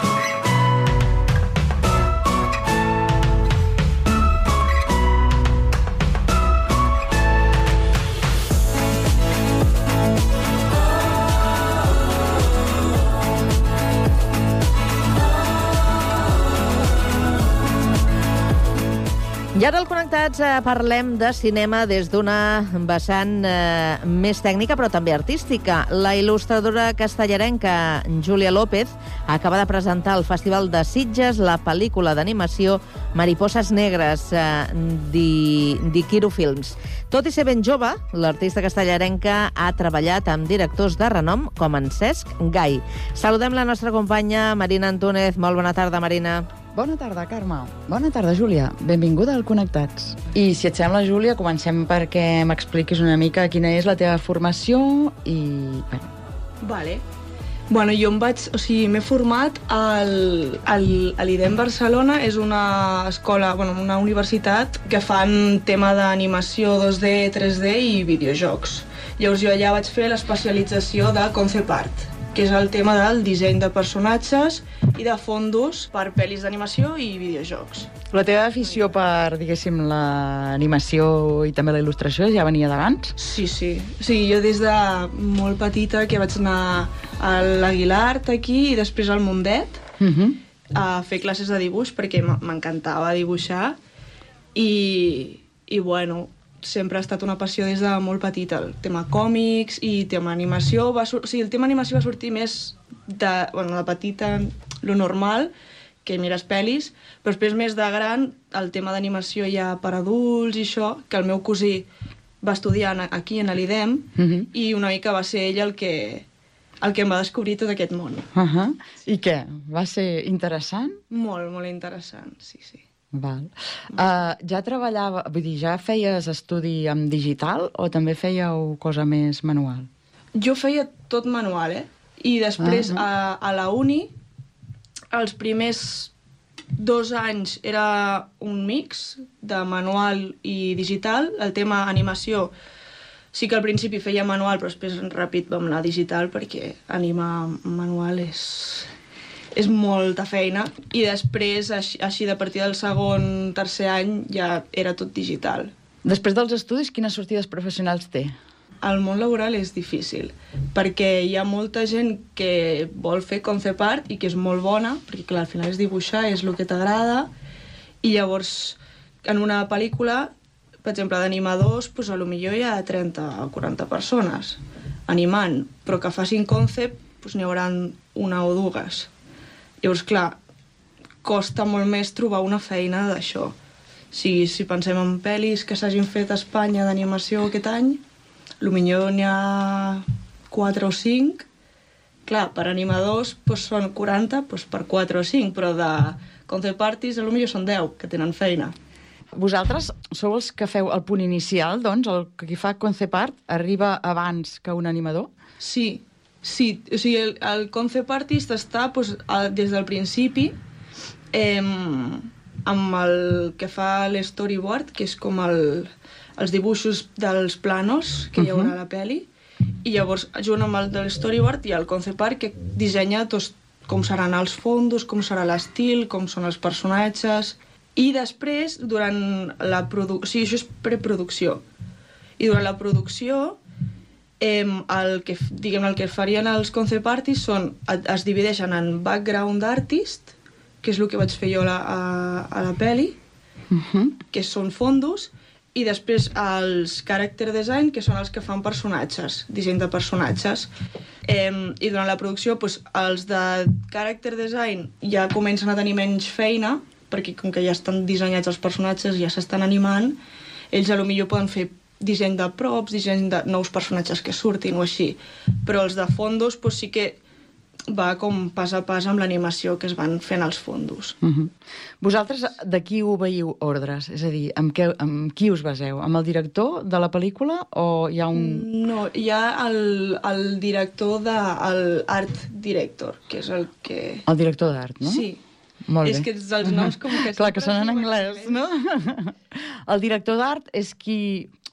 I ara al Connectats eh, parlem de cinema des d'una vessant eh, més tècnica però també artística. La il·lustradora castellarenca Júlia López acaba de presentar al Festival de Sitges la pel·lícula d'animació Mariposas Negres eh, d'Ikiru Films. Tot i ser ben jove, l'artista castellarenca ha treballat amb directors de renom com en Cesc Gai. Saludem la nostra companya Marina Antúnez. Molt bona tarda, Marina. Bona tarda, Carme. Bona tarda, Júlia. Benvinguda al Connectats. I, si et sembla, Júlia, comencem perquè m'expliquis una mica quina és la teva formació i... Bé. Vale. Bueno, jo em vaig... O sigui, m'he format al, al, a l'IDEM Barcelona. És una escola, bueno, una universitat que fan tema d'animació dos D, tres D i videojocs. Llavors jo allà vaig fer l'especialització de concept art, que és el tema del disseny de personatges i de fondos per pel·lis d'animació i videojocs. La teva afició per, diguéssim, l'animació i també la il·lustració ja venia d'abans? Sí, sí. Sí, jo des de molt petita que vaig anar a l'Aguilart aquí i després al Mundet uh-huh. a fer classes de dibuix perquè m'encantava dibuixar i, i bueno, sempre ha estat una passió des de molt petita, el tema còmics i tema animació. Va sur- o sigui, el tema animació va sortir més de, bueno, de petita, lo normal, que mires pel·lis, però després més de gran, el tema d'animació ja per adults i això, que el meu cosí va estudiar aquí en l'IDEM uh-huh. i una mica va ser ell el que, el que em va descobrir tot aquest món. Uh-huh. I què? Va ser interessant? Molt, molt interessant, sí, sí. Val. Uh, ja treballava, vull dir, ja feies estudi en digital o també fèieu cosa més manual? Jo feia tot manual, eh? I després uh-huh. a, a la uni, els primers dos anys era un mix de manual i digital. El tema animació sí que al principi feia manual, però després ràpid vam anar a digital perquè animar manual és... és molta feina, i després, així, així de partir del segon, tercer any, ja era tot digital. Després dels estudis, quines sortides professionals té? El món laboral és difícil, perquè hi ha molta gent que vol fer concept art i que és molt bona, perquè clar, al final és dibuixar, és el que t'agrada, i llavors, en una pel·lícula, per exemple, d'animadors, doncs, a lo millor hi ha trenta o quaranta persones animant, però que facin concept, doncs, n'hi haurà una o dues. Llavors, clar, costa molt més trobar una feina d'això. Si, si pensem en pel·lis que s'hagin fet a Espanya d'animació aquest any, potser n'hi ha quatre o cinc. Clar, per animadors doncs són quaranta, doncs per quatre o cinc, però de concept artists potser són deu que tenen feina. Vosaltres sou els que feu el punt inicial, doncs, el que fa concept art arriba abans que un animador? Sí. Sí, o sigui, el, el concept artist està pues, a, des del principi eh, amb el que fa l'storyboard, que és com el, els dibuixos dels planos que hi haurà a la pel·li, i llavors, junt amb el del storyboard, hi ha el concept art que dissenya tots, com seran els fondos, com serà l'estil, com són els personatges, i després, durant la producció, sí, això és preproducció, i durant la producció Eh, el, que, diguem, el que farien els concept artists són, es divideixen en background artist, que és el que vaig fer jo a, a, a la peli, uh-huh. que són fondos, i després els character design, que són els que fan personatges, disseny de personatges. Eh, I durant la producció, doncs, els de character design ja comencen a tenir menys feina, perquè com que ja estan dissenyats els personatges, ja s'estan animant, ells a lo millor poden fer disseny de props, disseny de nous personatges que surtin o així. Però els de fondos doncs, sí que va com pas a pas amb l'animació que es van fent als fondos. Uh-huh. Vosaltres de qui obeieu ordres? És a dir, amb, què, amb qui us baseu? Amb el director de la pel·lícula o hi ha un... No, hi ha el, el director de... el art director, que és el que... El director d'art, no? Sí. Molt bé. És que els noms com que... Clar, que són en anglès, no? El director d'art és qui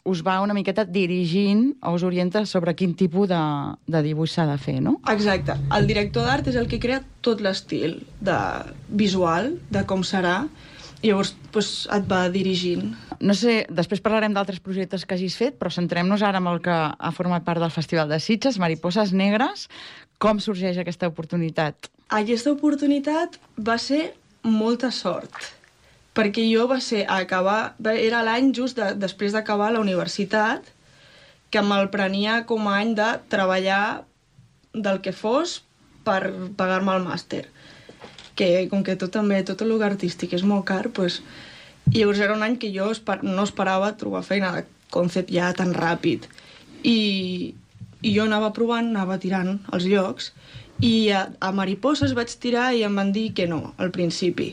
us va una miqueta dirigint o us orienta sobre quin tipus de, de dibuix s'ha de fer, no? Exacte. El director d'art és el que crea tot l'estil de visual, de com serà, i llavors doncs, et va dirigint. No sé, després parlarem d'altres projectes que hagis fet, però centrem-nos ara en el que ha format part del Festival de Sitges, Mariposas Negres. Com sorgeix aquesta oportunitat? Aquesta oportunitat va ser molta sort, perquè jo va ser a acabar, era l'any just de, després d'acabar la universitat, que me'l prenia com a any de treballar del que fos per pagar-me el màster. Que com que tot també, tot el lloc artístic és molt car, doncs, i llavors era un any que jo esper, no esperava trobar feina de concept ja tan ràpid. I, i jo anava provant, anava tirant els llocs, i a, a Mariposas vaig tirar i em van dir que no, al principi.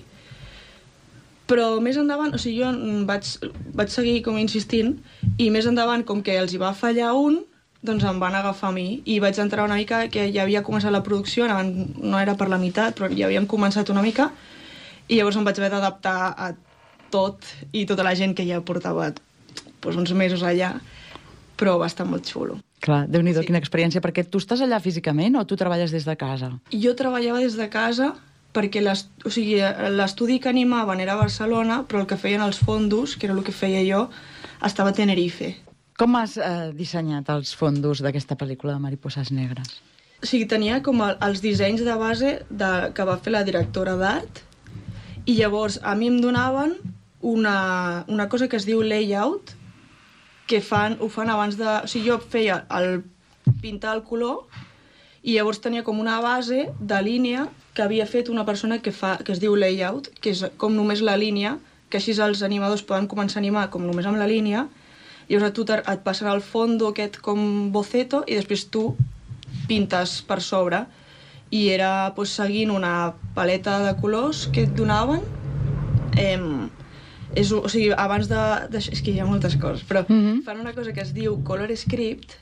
Però més endavant, o sigui, jo vaig, vaig seguir com insistint, i més endavant, com que els hi va fallar un, doncs em van agafar a mi, i vaig entrar una mica, que ja havia començat la producció, no era per la meitat, però ja havíem començat una mica, i llavors em vaig haver d'adaptar a tot, i tota la gent que ja portava doncs, uns mesos allà, però va estar molt xulo. Clar, Déu-n'hi-do, sí. Quina experiència, perquè tu estàs allà físicament o tu treballes des de casa? Jo treballava des de casa, perquè o sigui, l'estudi que animaven era a Barcelona, però el que feien els fondos, que era el que feia jo, estava a Tenerife. Com has eh, dissenyat els fondos d'aquesta pel·lícula de Mariposas Negres? O sigui, tenia com el, els dissenys de base de, que va fer la directora d'art, i llavors a mi em donaven una, una cosa que es diu layout, que fan, ho fan abans de... O sigui, jo feia el pintar el color, i llavors tenia com una base de línia que havia fet una persona que, fa, que es diu layout, que és com només la línia, que així els animadors poden començar a animar com només amb la línia, i llavors a tu et passen el fondo aquest com boceto i després tu pintes per sobre. I era pues, seguint una paleta de colors que et donaven. Eh, és, o sigui, abans de, de... És que hi ha moltes coses, però mm-hmm. fan una cosa que es diu color script,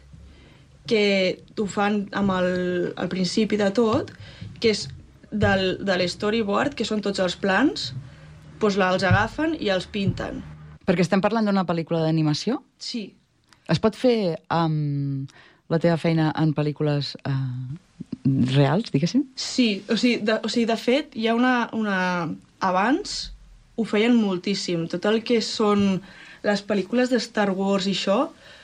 que ho fan amb el, al principi de tot, que és del, de l'storyboard, que són tots els plans, doncs els agafen i els pinten. Perquè estem parlant d'una pel·lícula d'animació? Sí. Es pot fer um, la teva feina en pel·lícules uh, reals, diguéssim? Sí, o sigui, de, o sigui, de fet, hi ha una, una... Abans ho feien moltíssim. Tot el que són les pel·lícules de Star Wars i això,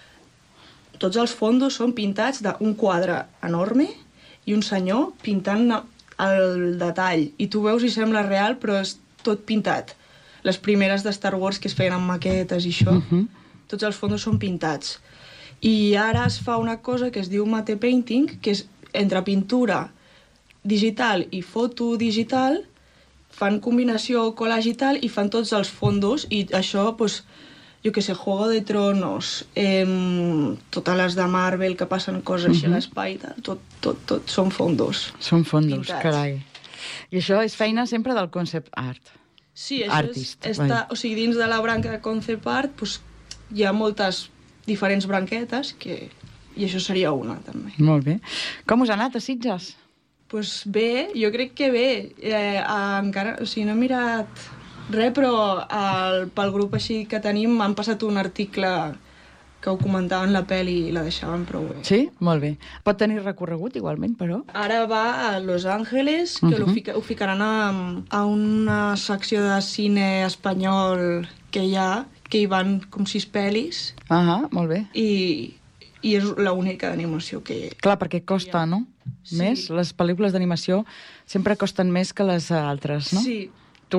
tots els fondos són pintats d'un quadre enorme i un senyor pintant el detall. I tu veus i sembla real, però és tot pintat. Les primeres de Star Wars que es feien amb maquetes i això, uh-huh. tots els fondos són pintats. I ara es fa una cosa que es diu matte painting, que és entre pintura digital i foto digital, fan combinació collage i tal, i fan tots els fondos, i això, doncs, jo què sé, Juego de Tronos, eh, totes les de Marvel que passen coses així uh-huh. a l'espai, tot, tot, tot són fondos. Són fondos, pintats. Carai. I això és feina sempre del concept art. Sí, això Artist, és, està, o sigui, dins de la branca de concept art doncs, hi ha moltes diferents branquetes que, i això seria una, també. Molt bé. Com us ha anat a Sitges? Doncs bé, jo crec que bé. Eh, encara, o sigui, no he mirat res, però el, pel grup així que tenim m'han passat un article que ho comentaven la pel·li i la deixaven prou bé. Sí? Molt bé. Pot tenir recorregut igualment, però? Ara va a Los Angeles, que uh-huh. ho, fica, ho ficaran a, a una secció de cine espanyol que hi ha, que hi van com sis pel·lis. Ah, molt bé. I, i és l'única d'animació que... Clar, perquè costa, no? Sí. Més? Les pel·lícules d'animació sempre costen més que les altres, no? Sí. Tu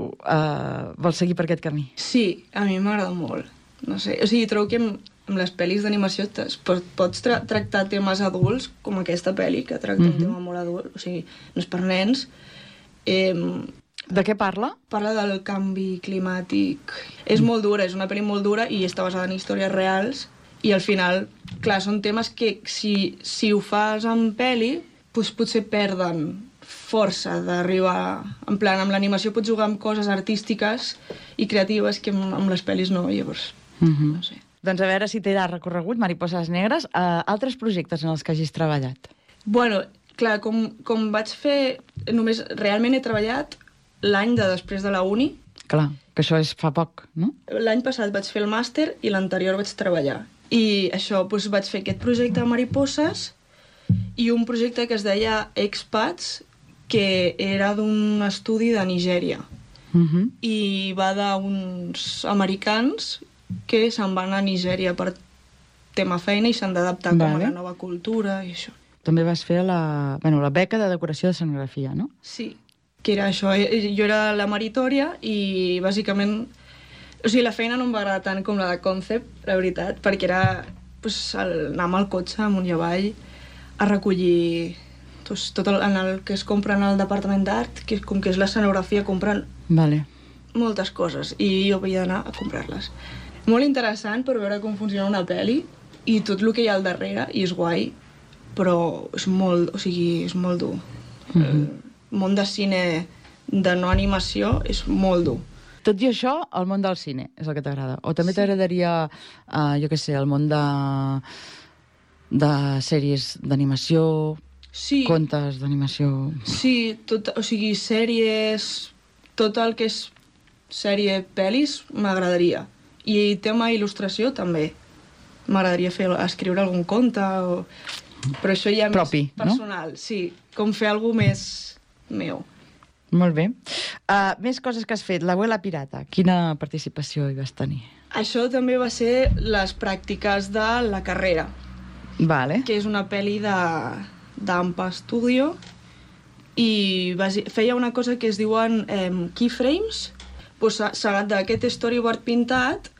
uh, vols seguir per aquest camí? Sí, a mi m'agrada molt. No sé, o sigui, trobo que amb, amb les pel·lis d'animació pots tra tractar temes adults, com aquesta pel·li, que tracta mm-hmm. un tema molt adult, o sigui, no és per nens. Eh, De què parla? Parla del canvi climàtic. És mm. molt dura, és una pel·li molt dura i està basada en històries reals, i al final, clar, són temes que si, si ho fas en pel·li, doncs potser perden força d'arribar... En plan, amb l'animació pots jugar amb coses artístiques i creatives que amb, amb les pel·lis no, llavors... Mm-hmm. No sé. Doncs a veure si t'he recorregut, Mariposas Negres, uh, altres projectes en els que hagis treballat. Bueno, clar, com, com vaig fer... Només realment he treballat l'any de després de la uni. Clar. Que això és fa poc, no? L'any passat vaig fer el màster i l'anterior vaig treballar. I això, doncs, vaig fer aquest projecte de Mariposses i un projecte que es deia Expats, que era d'un estudi de Nigèria. Uh-huh. I va d'uns americans que se'n van a Nigèria per tema feina i s'han d'adaptar vale. com a la nova cultura i això. També vas fer la, bueno, la beca de decoració de escenografia, no? Sí, que era això. Jo era la meritòria i bàsicament... O sigui, la feina no em va agradar tant com la de Concept, la veritat, perquè era pues, el, anar amb el cotxe amunt i avall a recollir pues, tot el, en el que es compra en el departament d'art, que com que és l'escenografia, compren vale. moltes coses i jo havia d'anar a comprar-les. Molt interessant per veure com funciona una pel·li i tot el que hi ha al darrere, i és guai, però és molt, o sigui, és molt dur. Mm-hmm. El món de cine de no animació és molt dur. Tot i això, el món del cine és el que t'agrada? O també t'agradaria, uh, jo què sé, el món de, de sèries d'animació, sí. contes d'animació... Sí, tot, o sigui, sèries, tot el que és sèrie, pel·lis, m'agradaria. I tema il·lustració, també. M'agradaria fer, escriure algun conte, o... però això ja Propi, més personal, no? Sí, com fer alguna més meu. Molt bé. Uh, més coses que has fet. L'Abuela Pirata, quina participació hi vas tenir? Això també va ser les pràctiques de la carrera. Vale. Que és una pel·li d'Ampa Studio i feia una cosa que es diuen eh, keyframes. Pues, d'aquest storyboard pintat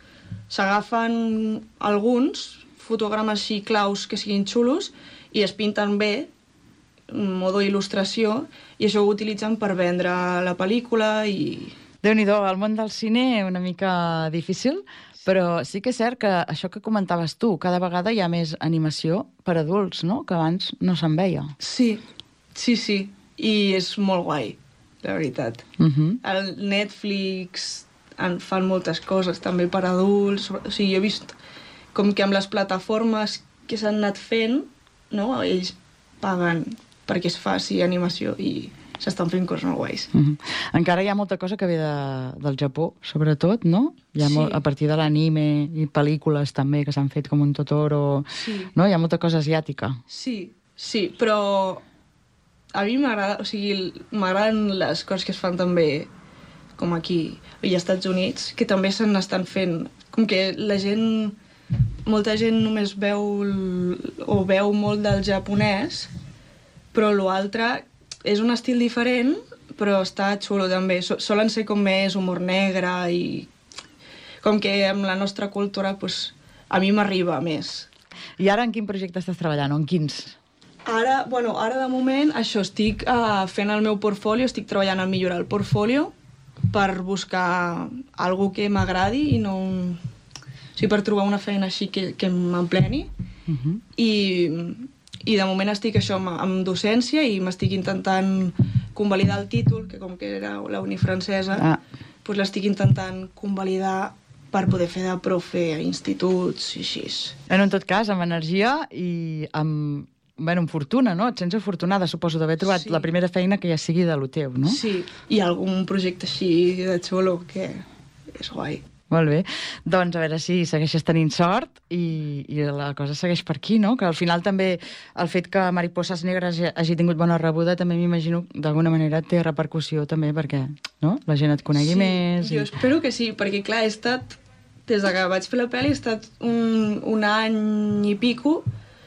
s'agafen alguns fotogrames així claus que siguin xulos i es pinten bé modo il·lustració, i això ho utilitzen per vendre la pel·lícula i... Déu-n'hi-do, el món del cine una mica difícil, però sí que és cert que això que comentaves tu, cada vegada hi ha més animació per adults, no?, que abans no se'n veia. Sí, sí, sí, i és molt guai, la veritat. Uh-huh. El Netflix en fan moltes coses també per adults, o sigui, jo he vist com que amb les plataformes que s'han anat fent, no?, ells paguen perquè es faci animació i s'estan fent coses molt guais. Uh-huh. Encara hi ha molta cosa que ve de, del Japó, sobretot, no? Hi ha sí. molt, a partir de l'anime i pel·lícules també que s'han fet com un Totoro, sí. no? Hi ha molta cosa asiàtica. Sí, sí, però a mi m'agrada, o sigui, m'agraden les coses que es fan també com aquí i als Estats Units, que també se n'estan fent, com que la gent, molta gent només veu o veu molt del japonès, però l'altre és un estil diferent, però està xulo també. Solen ser com més humor negre i com que amb la nostra cultura pues, a mi m'arriba més. I ara en quin projecte estàs treballant? O en quins? Ara, bueno, ara de moment això, estic uh, fent el meu portfolio, estic treballant en millorar el portfolio per buscar alguna que m'agradi i no... O sigui, per trobar una feina així que, que m'empleni. Uh-huh. I... I de moment estic això amb, amb docència i m'estic intentant convalidar el títol, que com que era la uni francesa, ah. doncs l'estic intentant convalidar per poder fer de profe a instituts i així. En tot cas, amb energia i amb, bueno, amb fortuna, no? Et sents afortunada, suposo, d'haver trobat sí. la primera feina que ja sigui de lo teu, no? Sí, i algun projecte així de xulo que és guai. Molt bé. Doncs a veure si segueixes tenint sort i, i la cosa segueix per aquí, no? Que al final també el fet que Mariposses Negres hagi tingut bona rebuda també m'imagino d'alguna manera té repercussió també perquè no? La gent et conegui sí, més. Jo i... espero que sí, perquè clar, he estat, des de que vaig fer la pel·li, he estat un, un any i pico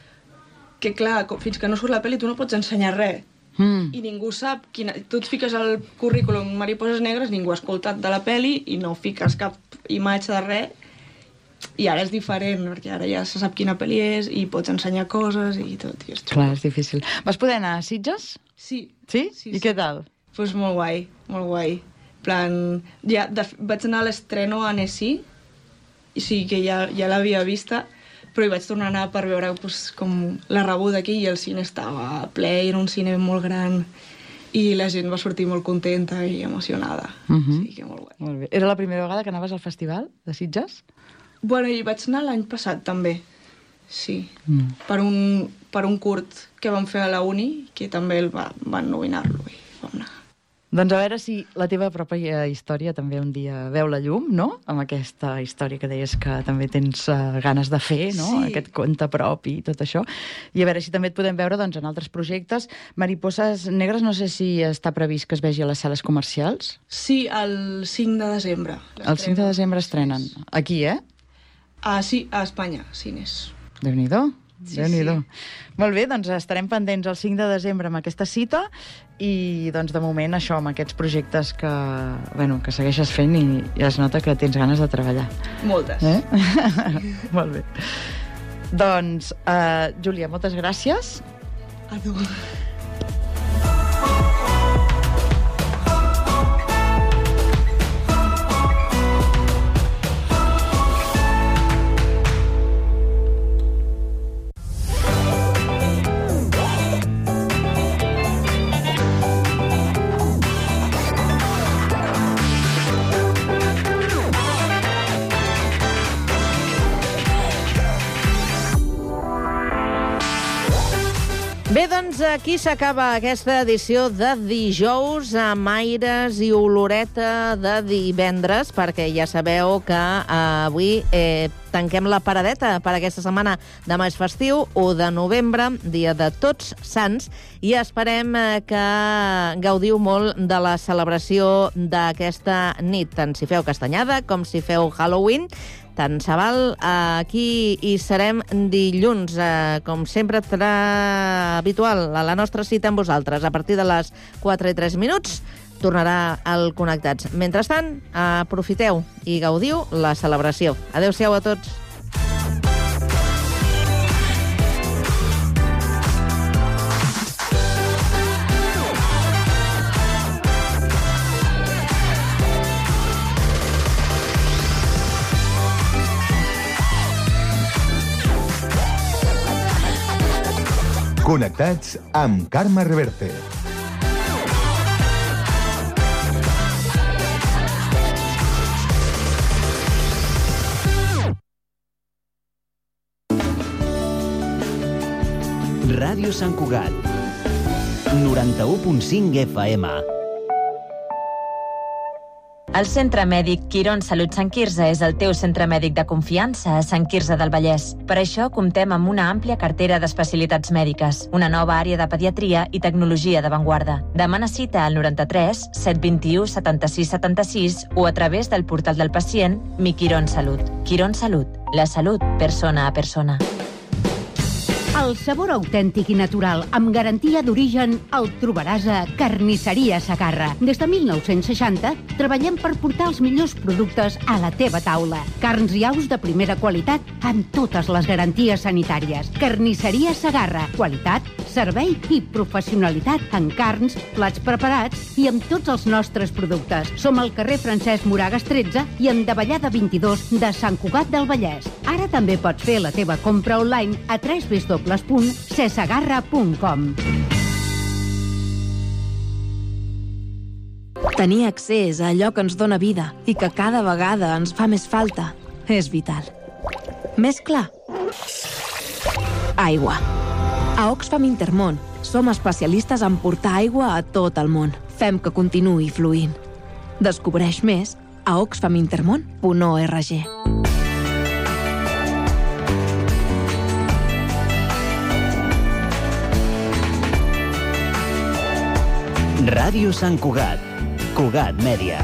que clar, fins que no surt la pel·li tu no pots ensenyar res. Mm. I ningú sap quina... Tu et fiques al currículum Mariposses Negres, ningú ha escoltat de la pel·li i no fiques cap imatge de res, i ara és diferent, perquè ara ja se sap quina pel·li és i pots ensenyar coses i tot. I és clar, és difícil. Vas poder anar a Sitges? Sí. Sí? sí I sí. què tal? Doncs pues molt guai, molt guai. Plan, ja, de, vaig anar a l'estreno a Annecy, i sí que ja, ja l'havia vista, però hi vaig tornar a anar per veure pues, com la rebuda aquí i el cine estava ple, era un cine molt gran i la gent va sortir molt contenta i emocionada. Uh-huh. Sí, que molt guai. Molt bé. Era la primera vegada que anaves al festival de Sitges? Bueno, hi vaig anar l'any passat també, sí. Mm. Per, un, per un curt que vam fer a la uni, que també el va, van nominar-lo i vam anar. Doncs a veure si la teva pròpia història també un dia veu la llum, no? Amb aquesta història que deies que també tens uh, ganes de fer, no? Sí. Aquest conte propi i tot això. I a veure si també et podem veure doncs, en altres projectes. Mariposses Negres, no sé si està previst que es vegi a les sales comercials. Sí, el cinc de desembre. El cinc de desembre estrenen. Aquí, eh? Ah, sí, a Espanya, cines. Déu-n'hi-do. Sí, Déu-n'hi-do. sí. Molt bé, doncs estarem pendents el cinc de desembre amb aquesta cita i doncs de moment això, amb aquests projectes que, bueno, que segueixes fent i ja es nota que tens ganes de treballar. Moltes. Eh? Molt bé. Doncs, uh, Júlia, moltes gràcies. A tu. Bé, doncs aquí s'acaba aquesta edició de dijous amb aires i oloreta de divendres, perquè ja sabeu que eh, avui eh, tanquem la paradeta per aquesta setmana de mes festiu, u de novembre, dia de Tots Sants, i esperem eh, que gaudiu molt de la celebració d'aquesta nit, tant si feu castanyada com si feu Halloween. Tant se val, aquí hi serem dilluns, eh, com sempre serà habitual, a la nostra cita amb vosaltres. A partir de les quatre i tres minuts tornarà al Connectats. Mentrestant, aprofiteu i gaudiu la celebració. Adéu-siau a tots. Connectats amb Carme Reverte. Ràdio Sant Cugat, noranta-u punt cinc F M. El Centre Mèdic Quirón Salut Sant Quirze és el teu centre mèdic de confiança a Sant Quirze del Vallès. Per això comptem amb una àmplia cartera d'especialitats mèdiques, una nova àrea de pediatria i tecnologia d'avantguarda. Demana cita al noranta-tres set vint-i-u setanta-sis setanta-sis o a través del portal del pacient Mi Quirón Salut. Quirón Salut, la salut persona a persona. El sabor autèntic i natural, amb garantia d'origen, el trobaràs a Carnisseria Segarra. Des de mil nou-cents seixanta treballem per portar els millors productes a la teva taula. Carns i aus de primera qualitat amb totes les garanties sanitàries. Carnisseria Segarra. Qualitat, servei i professionalitat en carns, plats preparats i amb tots els nostres productes. Som al carrer Francesc Moragas tretze i en Davallada vint-i-dos de Sant Cugat del Vallès. Ara també pots fer la teva compra online a w w w punt cesegarra punt com. Tenir accés a allò que ens dóna vida i que cada vegada ens fa més falta és vital. Més clar? Aigua. A Oxfam Intermón som especialistes en portar aigua a tot el món. Fem que continuï fluint. Descobreix més a oxfam intermón punt org. Ràdio Sant Cugat, Cugat Mèdia.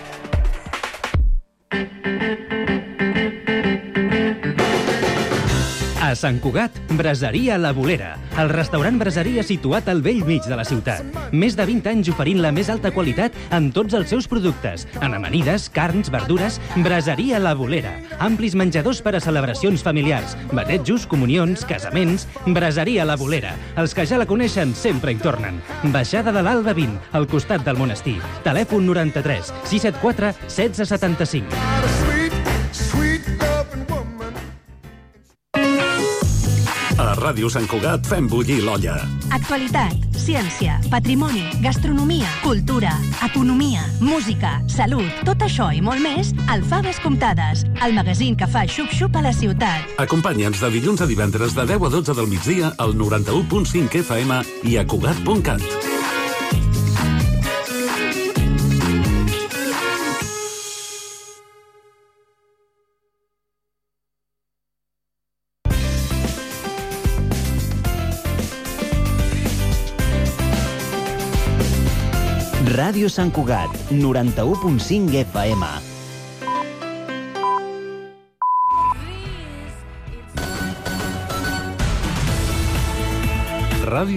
A Sant Cugat, Braseria La Bolera, el restaurant braseria situat al vell mig de la ciutat. Més de vint anys oferint la més alta qualitat en tots els seus productes. En amanides, carns, verdures, Braseria La Bolera. Amplis menjadors per a celebracions familiars, batejos, comunions, casaments, Braseria La Bolera. Els que ja la coneixen sempre hi tornen. Baixada de l'Alba vint, al costat del monestir. Telèfon noranta-tres sis set quatre setze setanta-cinc. A Ràdio Sant Cugat fem bullir l'olla. Actualitat, ciència, patrimoni, gastronomia, cultura, economia, música, salut, tot això i molt més al Faves Comptades, el magazín que fa xup-xup a la ciutat. Acompanya'ns de dilluns a divendres de deu a dotze del migdia al noranta-u punt cinc F M i a Cugat punt cat. Ràdio Sant Cugat, noranta-u punt cinc F M. Ràdio